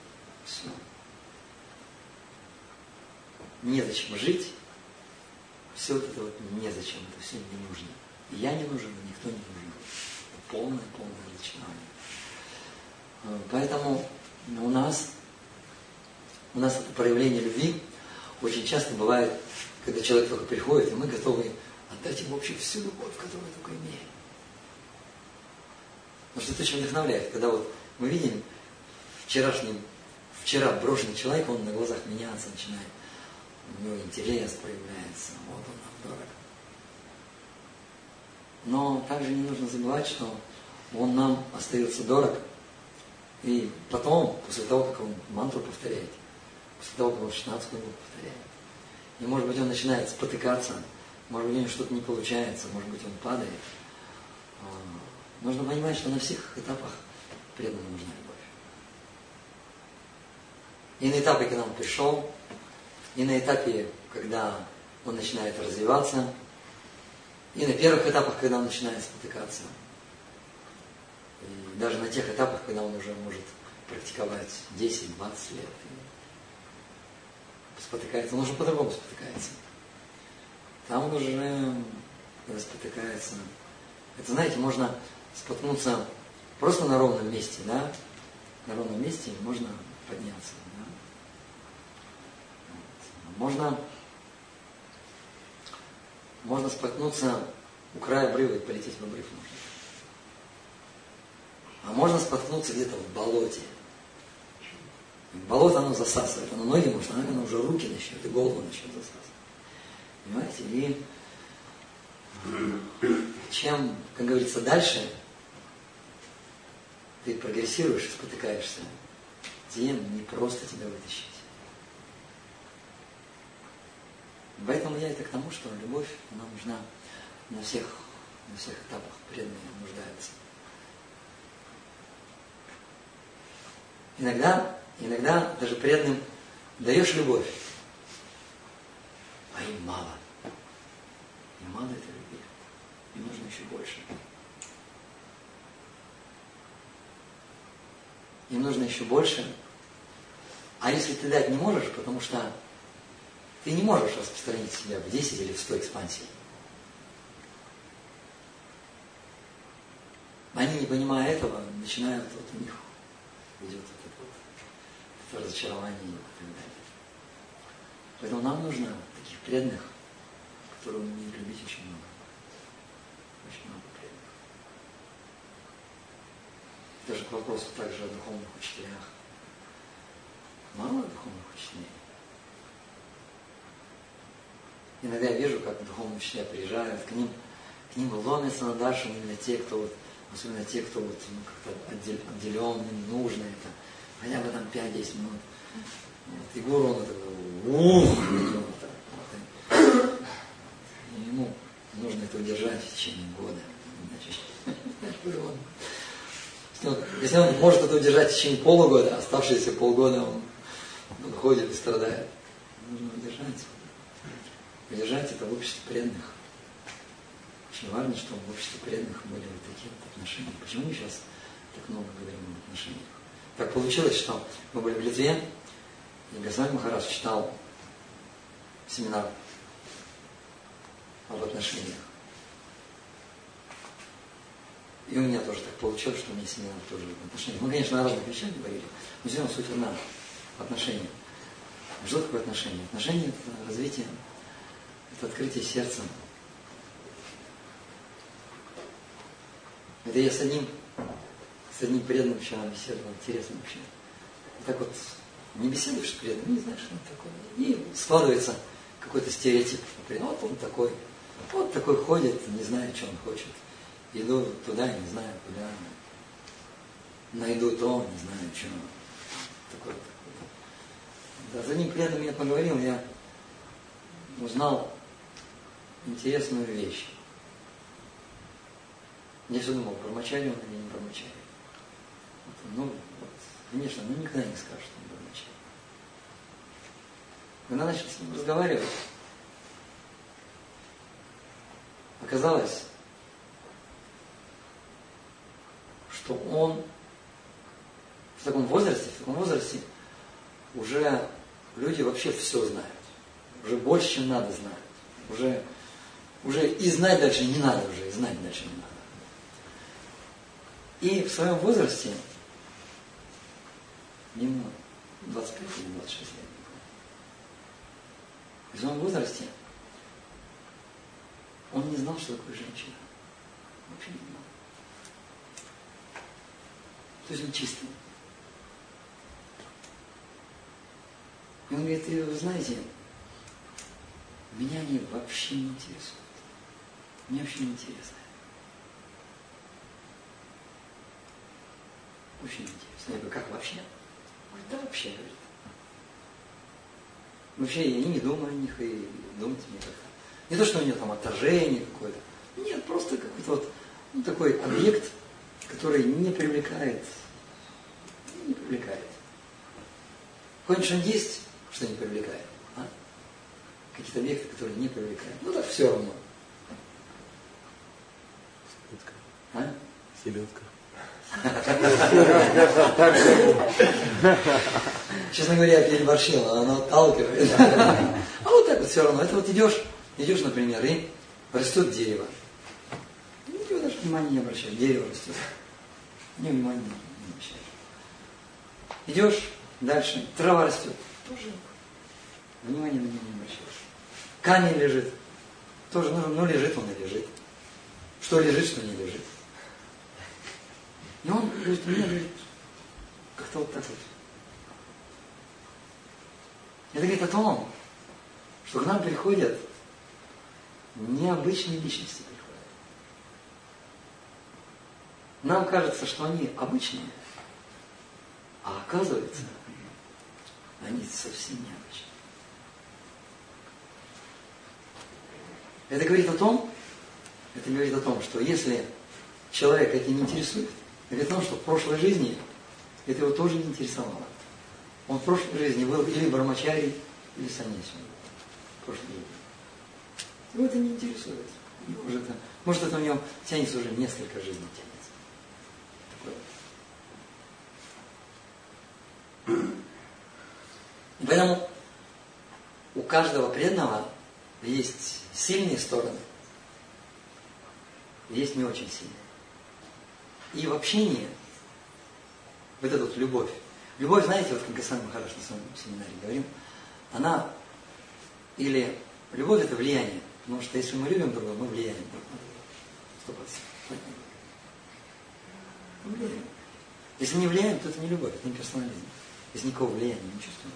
S2: Незачем жить, все вот это вот незачем, это все не нужно. И я не нужен, и никто не нужен. Полное разочарование. Поэтому у нас это проявление любви очень часто бывает, когда человек только приходит, и мы готовы отдать ему вообще всю любовь, которую только имеем. Потому что это очень вдохновляет, когда вот мы видим вчера брошенный человек, он на глазах меняться начинает, у него интерес проявляется, вот он нам дорог. Но также не нужно забывать, что он нам остается дорог, и потом, после того, как он мантру повторяет, после того, как он 16 главу повторяет, и может быть он начинает спотыкаться, может быть у него что-то не получается, может быть он падает. Нужно понимать, что на всех этапах преданным нужна любовь. И на этапе, когда он пришел, и на этапе, когда он начинает развиваться, и на первых этапах, когда он начинает спотыкаться, и даже на тех этапах, когда он уже может практиковать 10-20 лет, и спотыкается, он уже по-другому спотыкается. Там он уже, когда спотыкается, это, знаете, можно споткнуться просто на ровном месте, да? На ровном месте можно подняться, да? Можно споткнуться у края обрыва и полететь в обрыв можно. А можно споткнуться где-то в болоте. Болото оно засасывает, оно ноги может, оно уже руки начнет и голову начнет засасывать. Понимаете? И чем, как говорится, дальше ты прогрессируешь и спотыкаешься, тем не просто тебя вытащить. Поэтому я это к тому, что любовь, она нужна на всех этапах, преданные нуждаются. Иногда даже преданным даешь любовь, а им мало. Им мало этой любви. Им нужно еще больше. Им нужно еще больше. А если ты дать не можешь, потому что ты не можешь распространить себя в 10 или в 100 экспансий. Они, не понимая этого, начинают, вот у них идет это разочарование и так далее. Поэтому нам нужно таких преданных, которого он умеет любить очень много. Очень много преданных. Даже к вопросу также о духовных учителях. Мало духовных учителей. Иногда я вижу, как духовные учителя приезжают, к ним ломятся на Даршан именно те, кто вот, особенно те, кто вот, как-то отделен, им нужно это, хотя бы там 5-10 минут. Вот. И гуру, он так, и ему нужно это удержать в течение года. Если он может это удержать в течение полугода, оставшиеся полгода он ходит и страдает. Нужно удержать. Удержать это в обществе преданных. Очень важно, чтобы в обществе преданных были вот такие вот отношения. Почему мы сейчас так много говорим об отношениях? Так получилось, что мы были в Литве, и Госвами Махарадж читал семинар об отношениях. И у меня тоже так получилось, что у меня семинар тоже об отношениях. Мы, конечно, о разных вещах говорили, но все равно суть одна. Отношения. Что такое отношения? Отношения – это развитие, это открытие сердца. Это я с одним преданным вчера беседовал, интересно вообще. И так вот, не беседуешь с преданным, не знаешь, что он такой. И складывается какой-то стереотип. Например, вот он такой, вот такой ходит, не знает, что он хочет. Иду туда, не знаю куда. Найду то, не знаю, что. Такой. Да, с одним преданным я поговорил, я узнал интересную вещь. Я все думал, брамачари он или не брамачари. Конечно, никогда не скажет, что он брамачари. Когда начали с ним разговаривать, оказалось, что он в таком возрасте уже люди вообще все знают. Уже больше, чем надо знают. Уже и знать дальше не надо уже, и знать дальше не надо. И в своем возрасте, ему 25 или 26 лет, в своем возрасте он не знал, что такое женщина. Вообще не знал. То есть он чистый. И он говорит, вы знаете, меня они вообще не интересуют. Мне вообще не интересно. Очень интересно. Я говорю, как вообще? Он говорит, да вообще, говорит. Вообще я и не думаю о них, и думать мне как-то. Не то, что у него там отторжение какое-то. Нет, просто какой-то вот такой объект, который не привлекает. Не привлекает. Конечно, есть, что не привлекает. А? Какие-то объекты, которые не привлекают. Ну так все равно.
S1: Селедка.
S2: А?
S1: Селедка.
S2: Честно говоря, я переборщил, она отталкивает. А вот так вот все равно. Это вот идешь, например, и растет дерево. Ты даже внимания не обращаешь. Дерево растет. Ни внимания не обращаешь. Идешь дальше, трава растет. Тоже внимания на нее не обращаешь. Камень лежит. Тоже, лежит он и лежит. Что лежит, что не лежит. И он говорит, у меня, говорит, как-то вот так вот. Это говорит о том, что к нам приходят необычные личности. Нам кажется, что они обычные, а оказывается, они совсем необычные. Это говорит о том, что если человек этим не интересует, это говорит о том, что в прошлой жизни это его тоже не интересовало. Он в прошлой жизни был или брамачари, или саньяси. В прошлой жизни. Его это не интересует. Может, это у него тянется уже несколько жизней тянется. Поэтому у каждого преданного есть сильные стороны, есть не очень сильные. И в общении вот эта вот любовь. Любовь, знаете, вот как Госвами Махарадж на своем семинаре говорил, она, или любовь это влияние. Потому что если мы любим друга, мы влияем друг на друга. 100%. Мы влияем. Если не влияем, то это не любовь, это не персонализм. Если никакого влияния не чувствуем.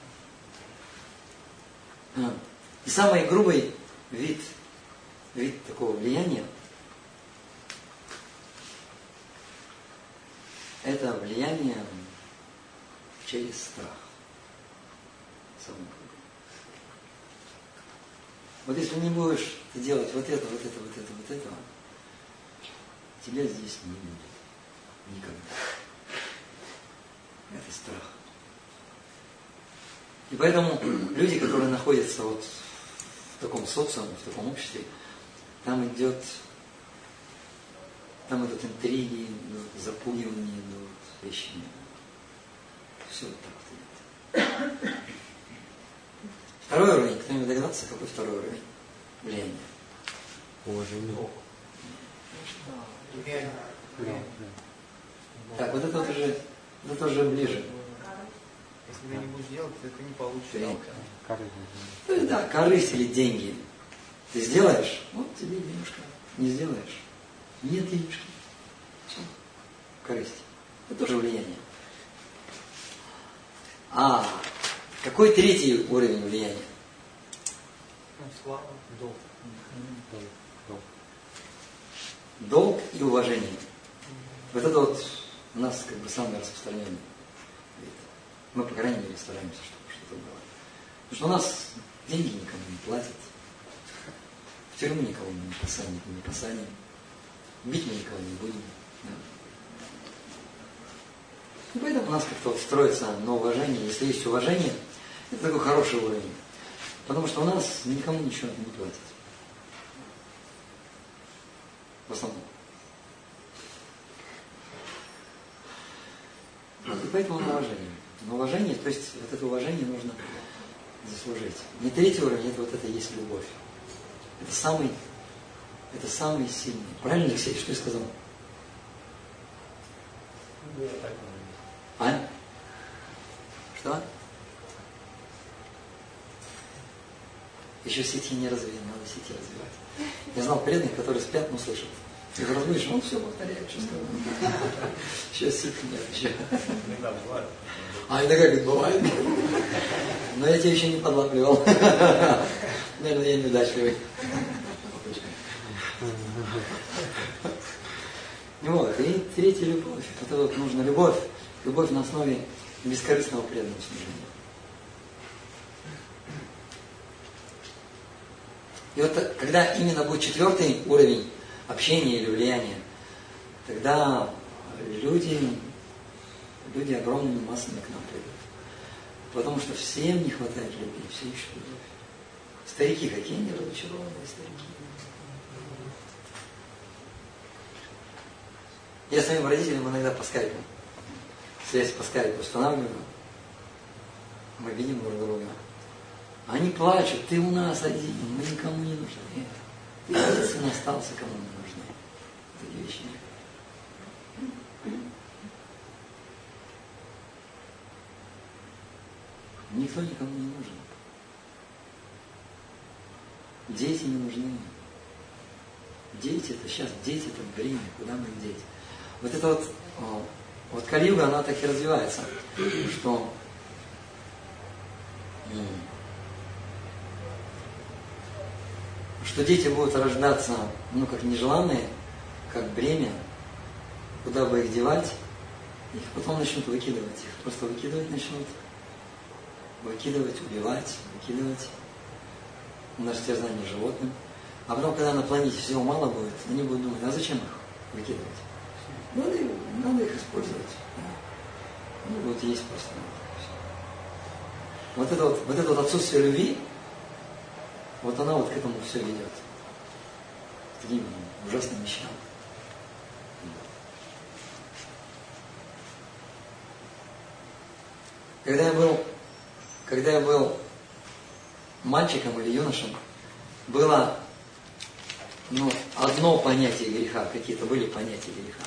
S2: И самый грубый вид такого влияния — это влияние через страх. Самый грубый. Вот если не будешь делать вот это, тебя здесь не будет. Никогда. Это страх. И поэтому люди, которые находятся вот в таком социуме, в таком обществе, там идут интриги, идут запугивания, идут вещи. Все вот так вот идет. Второй уровень. Кто-нибудь догадался, какой второй уровень влияния?
S1: Уважение.
S3: Так,
S2: вот это уже ближе.
S3: если ты не будешь делать, то это не получится.
S2: То есть, да, корысть или деньги. Ты сделаешь, вот тебе денежка. Не сделаешь, нет денежки. Все. Корысть. Это тоже влияние. А какой третий уровень влияния?
S3: Слава, долг.
S2: Долг и уважение. Вот это вот у нас как бы самое распространенное. Мы, по крайней мере, стараемся, чтобы что-то было. Потому что у нас деньги никому не платят. В тюрьму никого не посадим. Бить мы никого не будем. Да. И поэтому у нас как-то вот строится на уважение. Если есть уважение, это такой хороший уровень. Потому что у нас никому ничего не платят. В основном. И поэтому на уважение. На уважение, то есть вот это уважение нужно заслужить. Не третий уровень, это вот это и есть любовь. Это самый сильный. Правильно, Алексей, что я сказал? А? Что? Еще сети не развили, надо сети развивать. Я знал преданных, которые спят, но слышат. Ты их разбудишь, он все повторяет, что сказал. Сейчас сети нет еще.
S1: Иногда бывает.
S2: А иногда, говорит, бывает. Но я тебя еще не подлапливал. Наверное, я неудачливый. Вот. И третья любовь. Это вот нужна любовь. Любовь на основе бескорыстного преданного служения. И вот когда именно будет четвертый уровень общения или влияния, тогда люди огромными массами к нам придут. Потому что всем не хватает любви, все ищут любовь. Старики какие они разочарованные старики. Я своим родителям иногда по скайпу, связь по скайпу устанавливаю. Мы видим друг друга. Они плачут, ты у нас один, мы никому не нужны. Ты единственный остался, кому мы нужны. Такие вещи. Никто никому не нужен. Дети не нужны. Дети это сейчас, дети это время, куда мы их деть? Вот это вот Кали-юга, она так и развивается, что дети будут рождаться, как нежеланные, как бремя, куда бы их девать, их потом начнут выкидывать, их просто выкидывать начнут, выкидывать, убивать, выкидывать, на растерзание животным. А потом, когда на планете всего мало будет, они будут думать, а зачем их выкидывать? Надо их использовать. Они будут есть просто. Вот это отсутствие любви, вот она вот к этому все ведет. К таким ужасным вещам. Когда я был мальчиком или юношем, было одно понятие греха, какие-то были понятия греха.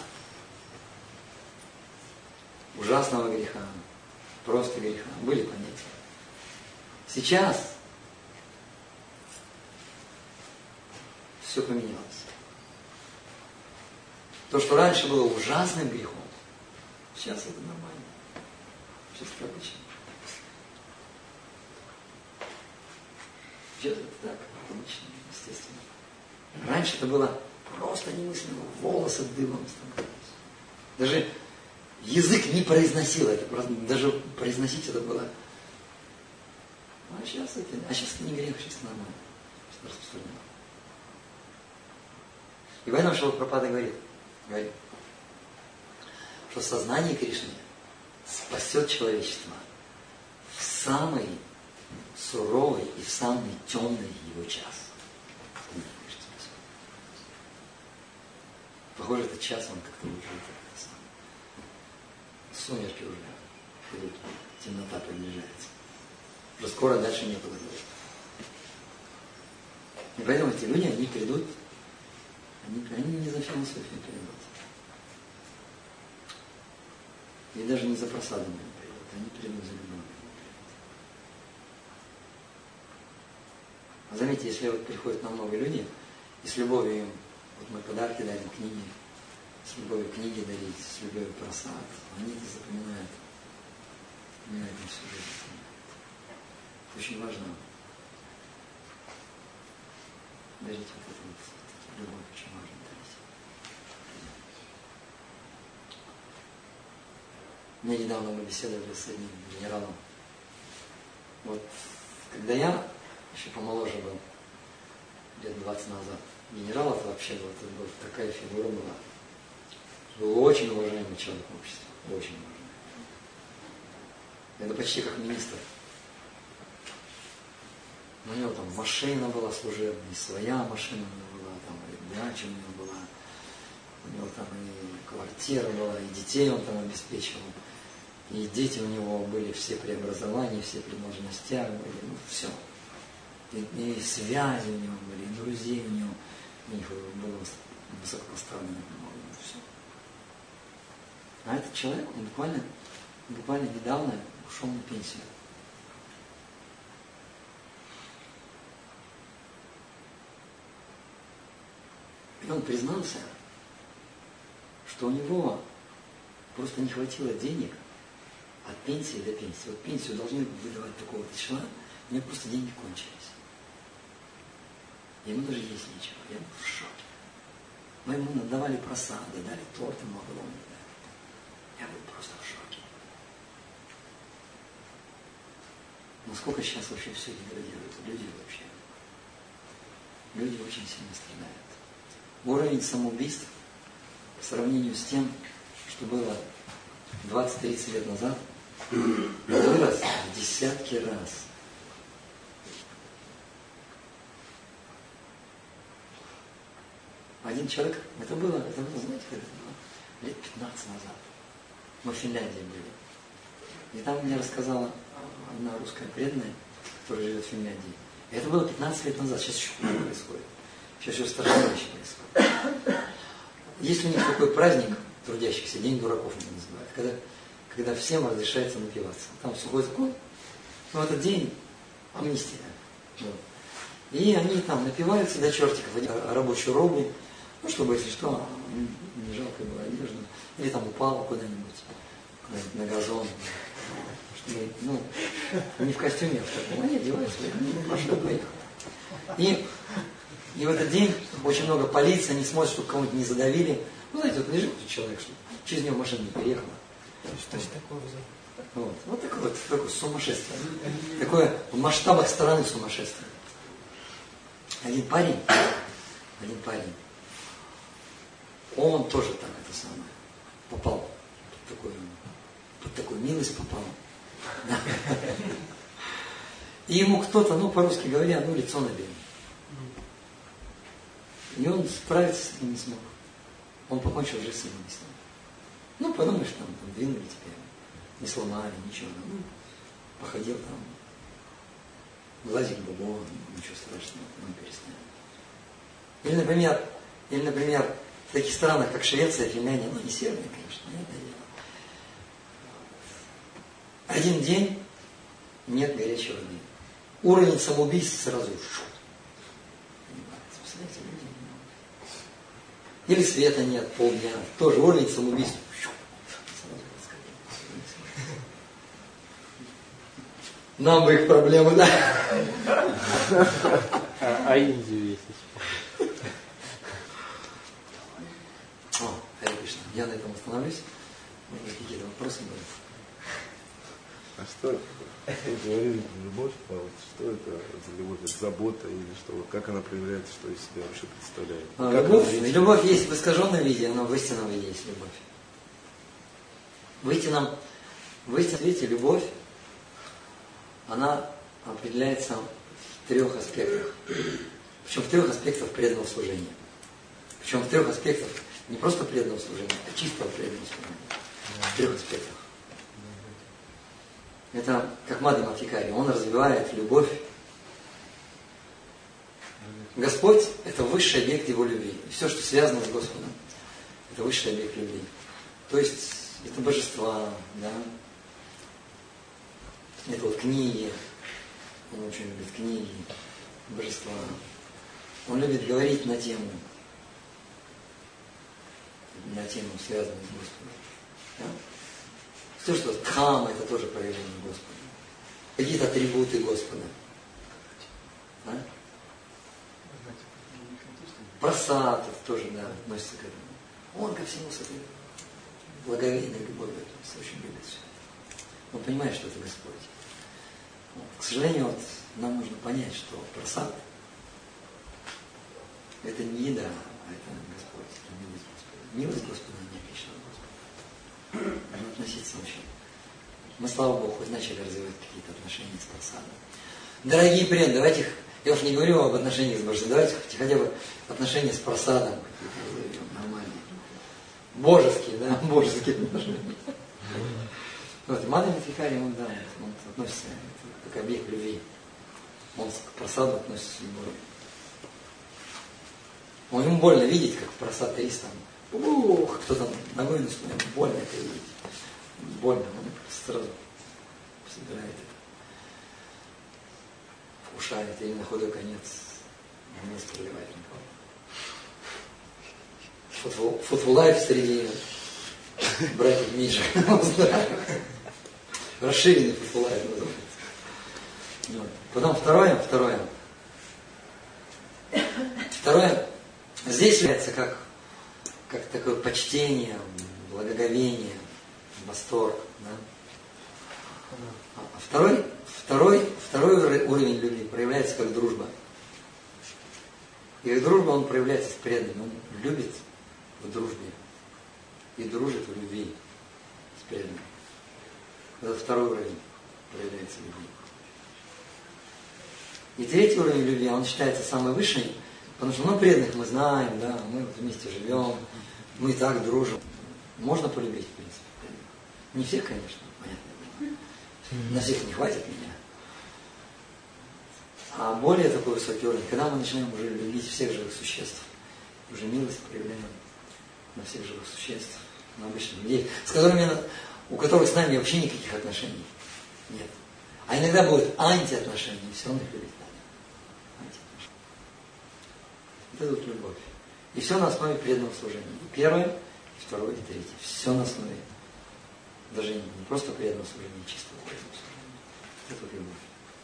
S2: Ужасного греха, просто греха, были понятия. Сейчас все поменялось. То, что раньше было ужасным грехом, сейчас это нормально. Сейчас это обычно. Сейчас это так, обычно, естественно. Раньше это было просто немыслимо, волосы дыбом становились. Даже язык не произносил это, просто даже произносить это было. А сейчас это не грех, сейчас нормально. Сейчас распространено. И поэтому Шрила Прабхупада говорит, что сознание Кришны спасет человечество в самый суровый и в самый темный его час. Похоже, этот час он как-то уже сумерки уже идут, темнота приближается. Уже скоро дальше некуда будет. И поэтому эти люди, они придут, они не за философией придут. И даже не за просадами придут, они придут за любовью. А заметьте, если вот приходят нам новые люди, и с любовью им, вот мы подарки дарим, книги, с любовью книги дарить, с любовью просад, они это запоминают на всю жизнь. Это очень важно дарить вот эту вот любовь, очень важно дарить. Мне недавно мы беседовали с одним генералом. Вот, когда я еще помоложе был, лет 20 назад, генерал это вообще был, это была такая фигура была. Был очень уважаемый человек в обществе, очень уважаемый. Это почти как министр. У него там машина была служебная, своя машина у него была, там и дача у него была, у него там и квартира была, и детей он там обеспечивал. И дети у него были все при образовании, все при должностях были, ну все. И связи у него были, и друзей у них было высокопоставлено много, все. А этот человек, он буквально недавно ушел на пенсию. И он признался, что у него просто не хватило денег от пенсии до пенсии. Вот пенсию должны выдавать такого-то числа, у него просто деньги кончились. Ему даже есть нечего. Я был в шоке. Мы ему надавали просады, дали торт ему огромный. Я был просто в шоке. Насколько сейчас вообще все деградирует. Люди вообще. Люди очень сильно страдают. Уровень самоубийств по сравнению с тем, что было 20-30 лет назад, вырос в десятки раз. Один человек, это было, знаете, как это было? Лет 15 назад. Мы в Финляндии были. И там мне рассказала одна русская преданная, которая живет в Финляндии. И это было 15 лет назад, сейчас еще хуже происходит. Сейчас еще страшнее вещи происходят. Есть у них такой праздник трудящихся, День дураков они называют, когда всем разрешается напиваться. Там сухой закон, но в этот день амнистия. Вот. И они там напиваются до чертиков, одевают рабочую робу, ну, чтобы, если что, не жалко было одежду, или там упало куда-нибудь на газон, чтобы, ну, не в костюме, а в таком, они одеваются, пошли, поехали. И в этот день очень много полиции, они смотрят, чтобы кого-нибудь не задавили. Ну, знаете, вот лежит тут человек, что через него машина не переехала.
S3: Что это такое?
S2: Вот такое сумасшествие. Такое в масштабах страны сумасшествие. Один парень, он тоже так это самое, попал под такую милость попал. И ему кто-то, ну, по-русски говоря, ну, лицо набил. И он справиться с этим не смог. Он покончил жизнь с этим не смог. Ну, подумаешь, там двинули тебя, не сломали, ничего. Ну, походил там, глазик бубо, ничего страшного, он перестал. Или, например, в таких странах, как Швеция, Финляндия, ну, не северная, конечно, это дело. Один день нет горячей воды. Уровень самоубийств сразу. Представляете, люди. Или света нет полдня. Тоже уровень самоубийства. Нам бы их проблемы, да?
S4: А Индию есть еще.
S2: Харе Кришна. Я на этом остановлюсь. Может быть, какие-то вопросы будут?
S1: А что вы говорили, любовь, а вот что это за любовь? Это забота или что? Как она проявляется, что из себя вообще представляет?
S2: Любовь есть в искаженном виде, но в истинном виде есть любовь. В истинном виде любовь, она определяется в 3 аспектах. Причем в 3 аспектах преданного служения. Причем в 3 аспектах не просто преданного служения, а чистого преданного служения. В 3 аспектах. Это как Мадхьямадхикари, он развивает любовь. Господь – это высший объект его любви. Все, что связано с Господом, это высший объект любви. То есть это божества, да? Это вот книги. Он очень любит книги, божества. Он любит говорить на тему, связанную с Господом. Да? Все, что дхамма, это тоже проявление Господа. Какие-то атрибуты Господа. Да? Прасад, это тоже, да, относится к этому. Он ко всему с этой благоговейной любовью относится, очень любит все. Он понимает, что это Господь. Вот. К сожалению, вот, нам нужно понять, что прасад это не еда, а это Господь, это милость Господа. Милость Господа не отлична от Господа. Нужно относиться очень. Мы, слава Богу, хоть начали развивать какие-то отношения с прасадом. Дорогие преданные, давайте, я уж не говорю об отношениях с Божьим, давайте хотя бы отношения с прасадом нормальные. Божеские, да, божеские отношения. Вот, и Мадхьямадхикари, он, да, он относится как объект любви. Он к прасаду относится с любовью. Ему больно видеть, как прасад рис там. Кто-то ногой наступает, больно это видеть. Больно, он сразу собирает это. Вкушает или на худой конец не проливает никого. Футвулайф среди братьев Миша. Расширенный футвулайф называется. Потом второе. Здесь является как такое почтение, благоговение, восторг. Да? А второй уровень любви проявляется как дружба. И как дружба он проявляется с преданным. Он любит в дружбе и дружит в любви с преданным. Это второй уровень проявляется любви. И третий уровень любви, он считается самый высший, потому что преданных мы знаем, да, мы вместе живем, мы и так дружим. Можно полюбить, в принципе. Не всех, конечно, понятно. На всех не хватит меня. А более такой высокий уровень, когда мы начинаем уже любить всех живых существ, уже милость проявляем на всех живых существ, на обычных людей, у которых с нами вообще никаких отношений нет. А иногда будут антиотношения, и все равно их любить надо. Вот это вот любовь. И все на основе преданного служения. И первое, и второе, и третье. Все на основе. Даже не просто преданного служения, а чистого преданного служения. Это вот любовь.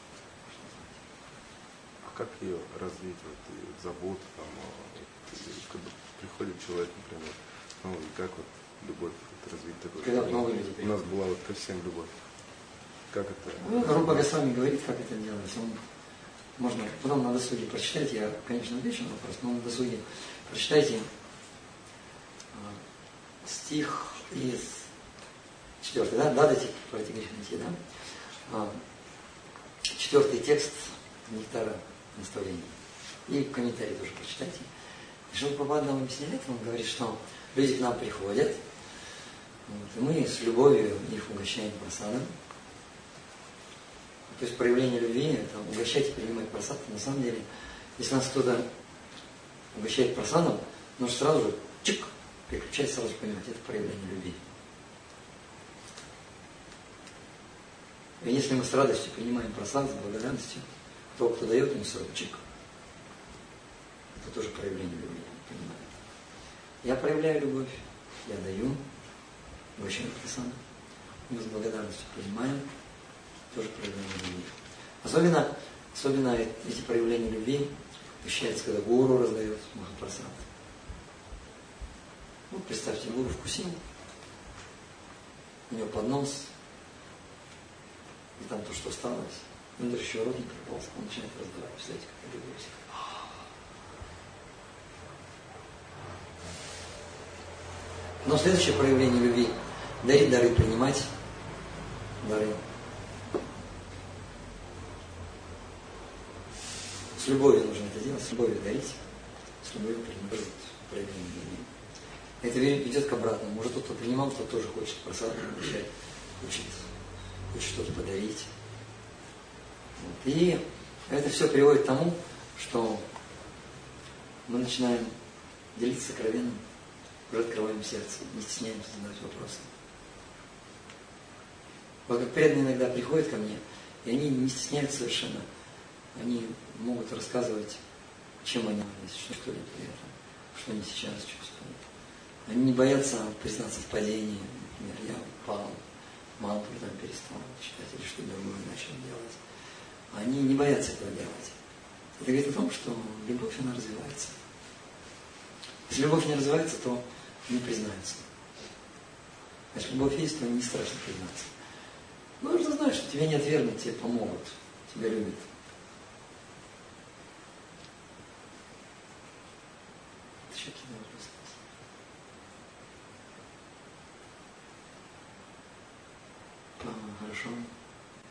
S1: А как ее развить? Вот, заботу, там, когда приходит человек, например, и как вот любовь развить такой?
S2: Когда новые люди
S1: у нас была вот ко всем любовь. Как это?
S2: Рупа Госвами говорит, как это делается. Можно потом на досуге прочитать, я, конечно, отвечу на вопрос, но на досуге прочитайте стих из 4, да, дадите протягивайте, да? 4 текст Нектара наставлений. И комментарий тоже прочитайте. И Шрила Прабхупада нам объясняет, он говорит, что люди к нам приходят, и мы с любовью их угощаем прасадом. То есть проявление любви, это угощать и принимать прасад. На самом деле, если нас кто-то угощает прасадом, нужно сразу же чик, переключать, сразу понимать, это проявление любви. И если мы с радостью принимаем прасад, с благодарностью, то, кто дает, ему сразу чик. Это тоже проявление любви, понимаете. Я проявляю любовь, я даю, очень написано. Мы с благодарностью принимаем, тоже проявление любви. Особенно эти проявления любви ощущаются, когда гуру раздает махапрасад. Ну, представьте, гуру вкусил, у него поднос, и там то, что осталось, он даже еще рот не прополз, он начинает раздавать. Представляете, как любовь. Но следующее проявление любви – дарить дары, принимать дары. С любовью нужно это делать, с любовью дарить, с любовью принимать проявление любви. Это ведет к обратному. Может, тот, кто принимал, тот тоже хочет просадку получать, хочет что-то подарить. Вот. И это все приводит к тому, что мы начинаем делиться сокровенным, уже открываем сердце, не стесняемся задавать вопросы. Вот как преданные иногда приходят ко мне, и они не стесняются совершенно. Они могут рассказывать, чем они чувствовали при этом, что они сейчас чувствуют. Они не боятся признаться в падении. Например, я упал, мантру там перестал читать или что-то другое начал делать. Они не боятся этого делать. Это говорит о том, что любовь, она развивается. Если любовь не развивается, то не признается. Если любовь есть, то не страшно признаться. Но нужно знать, что тебя не отвергнут, тебе помогут, тебя любят. Еще какие-то вопросы? Хорошо.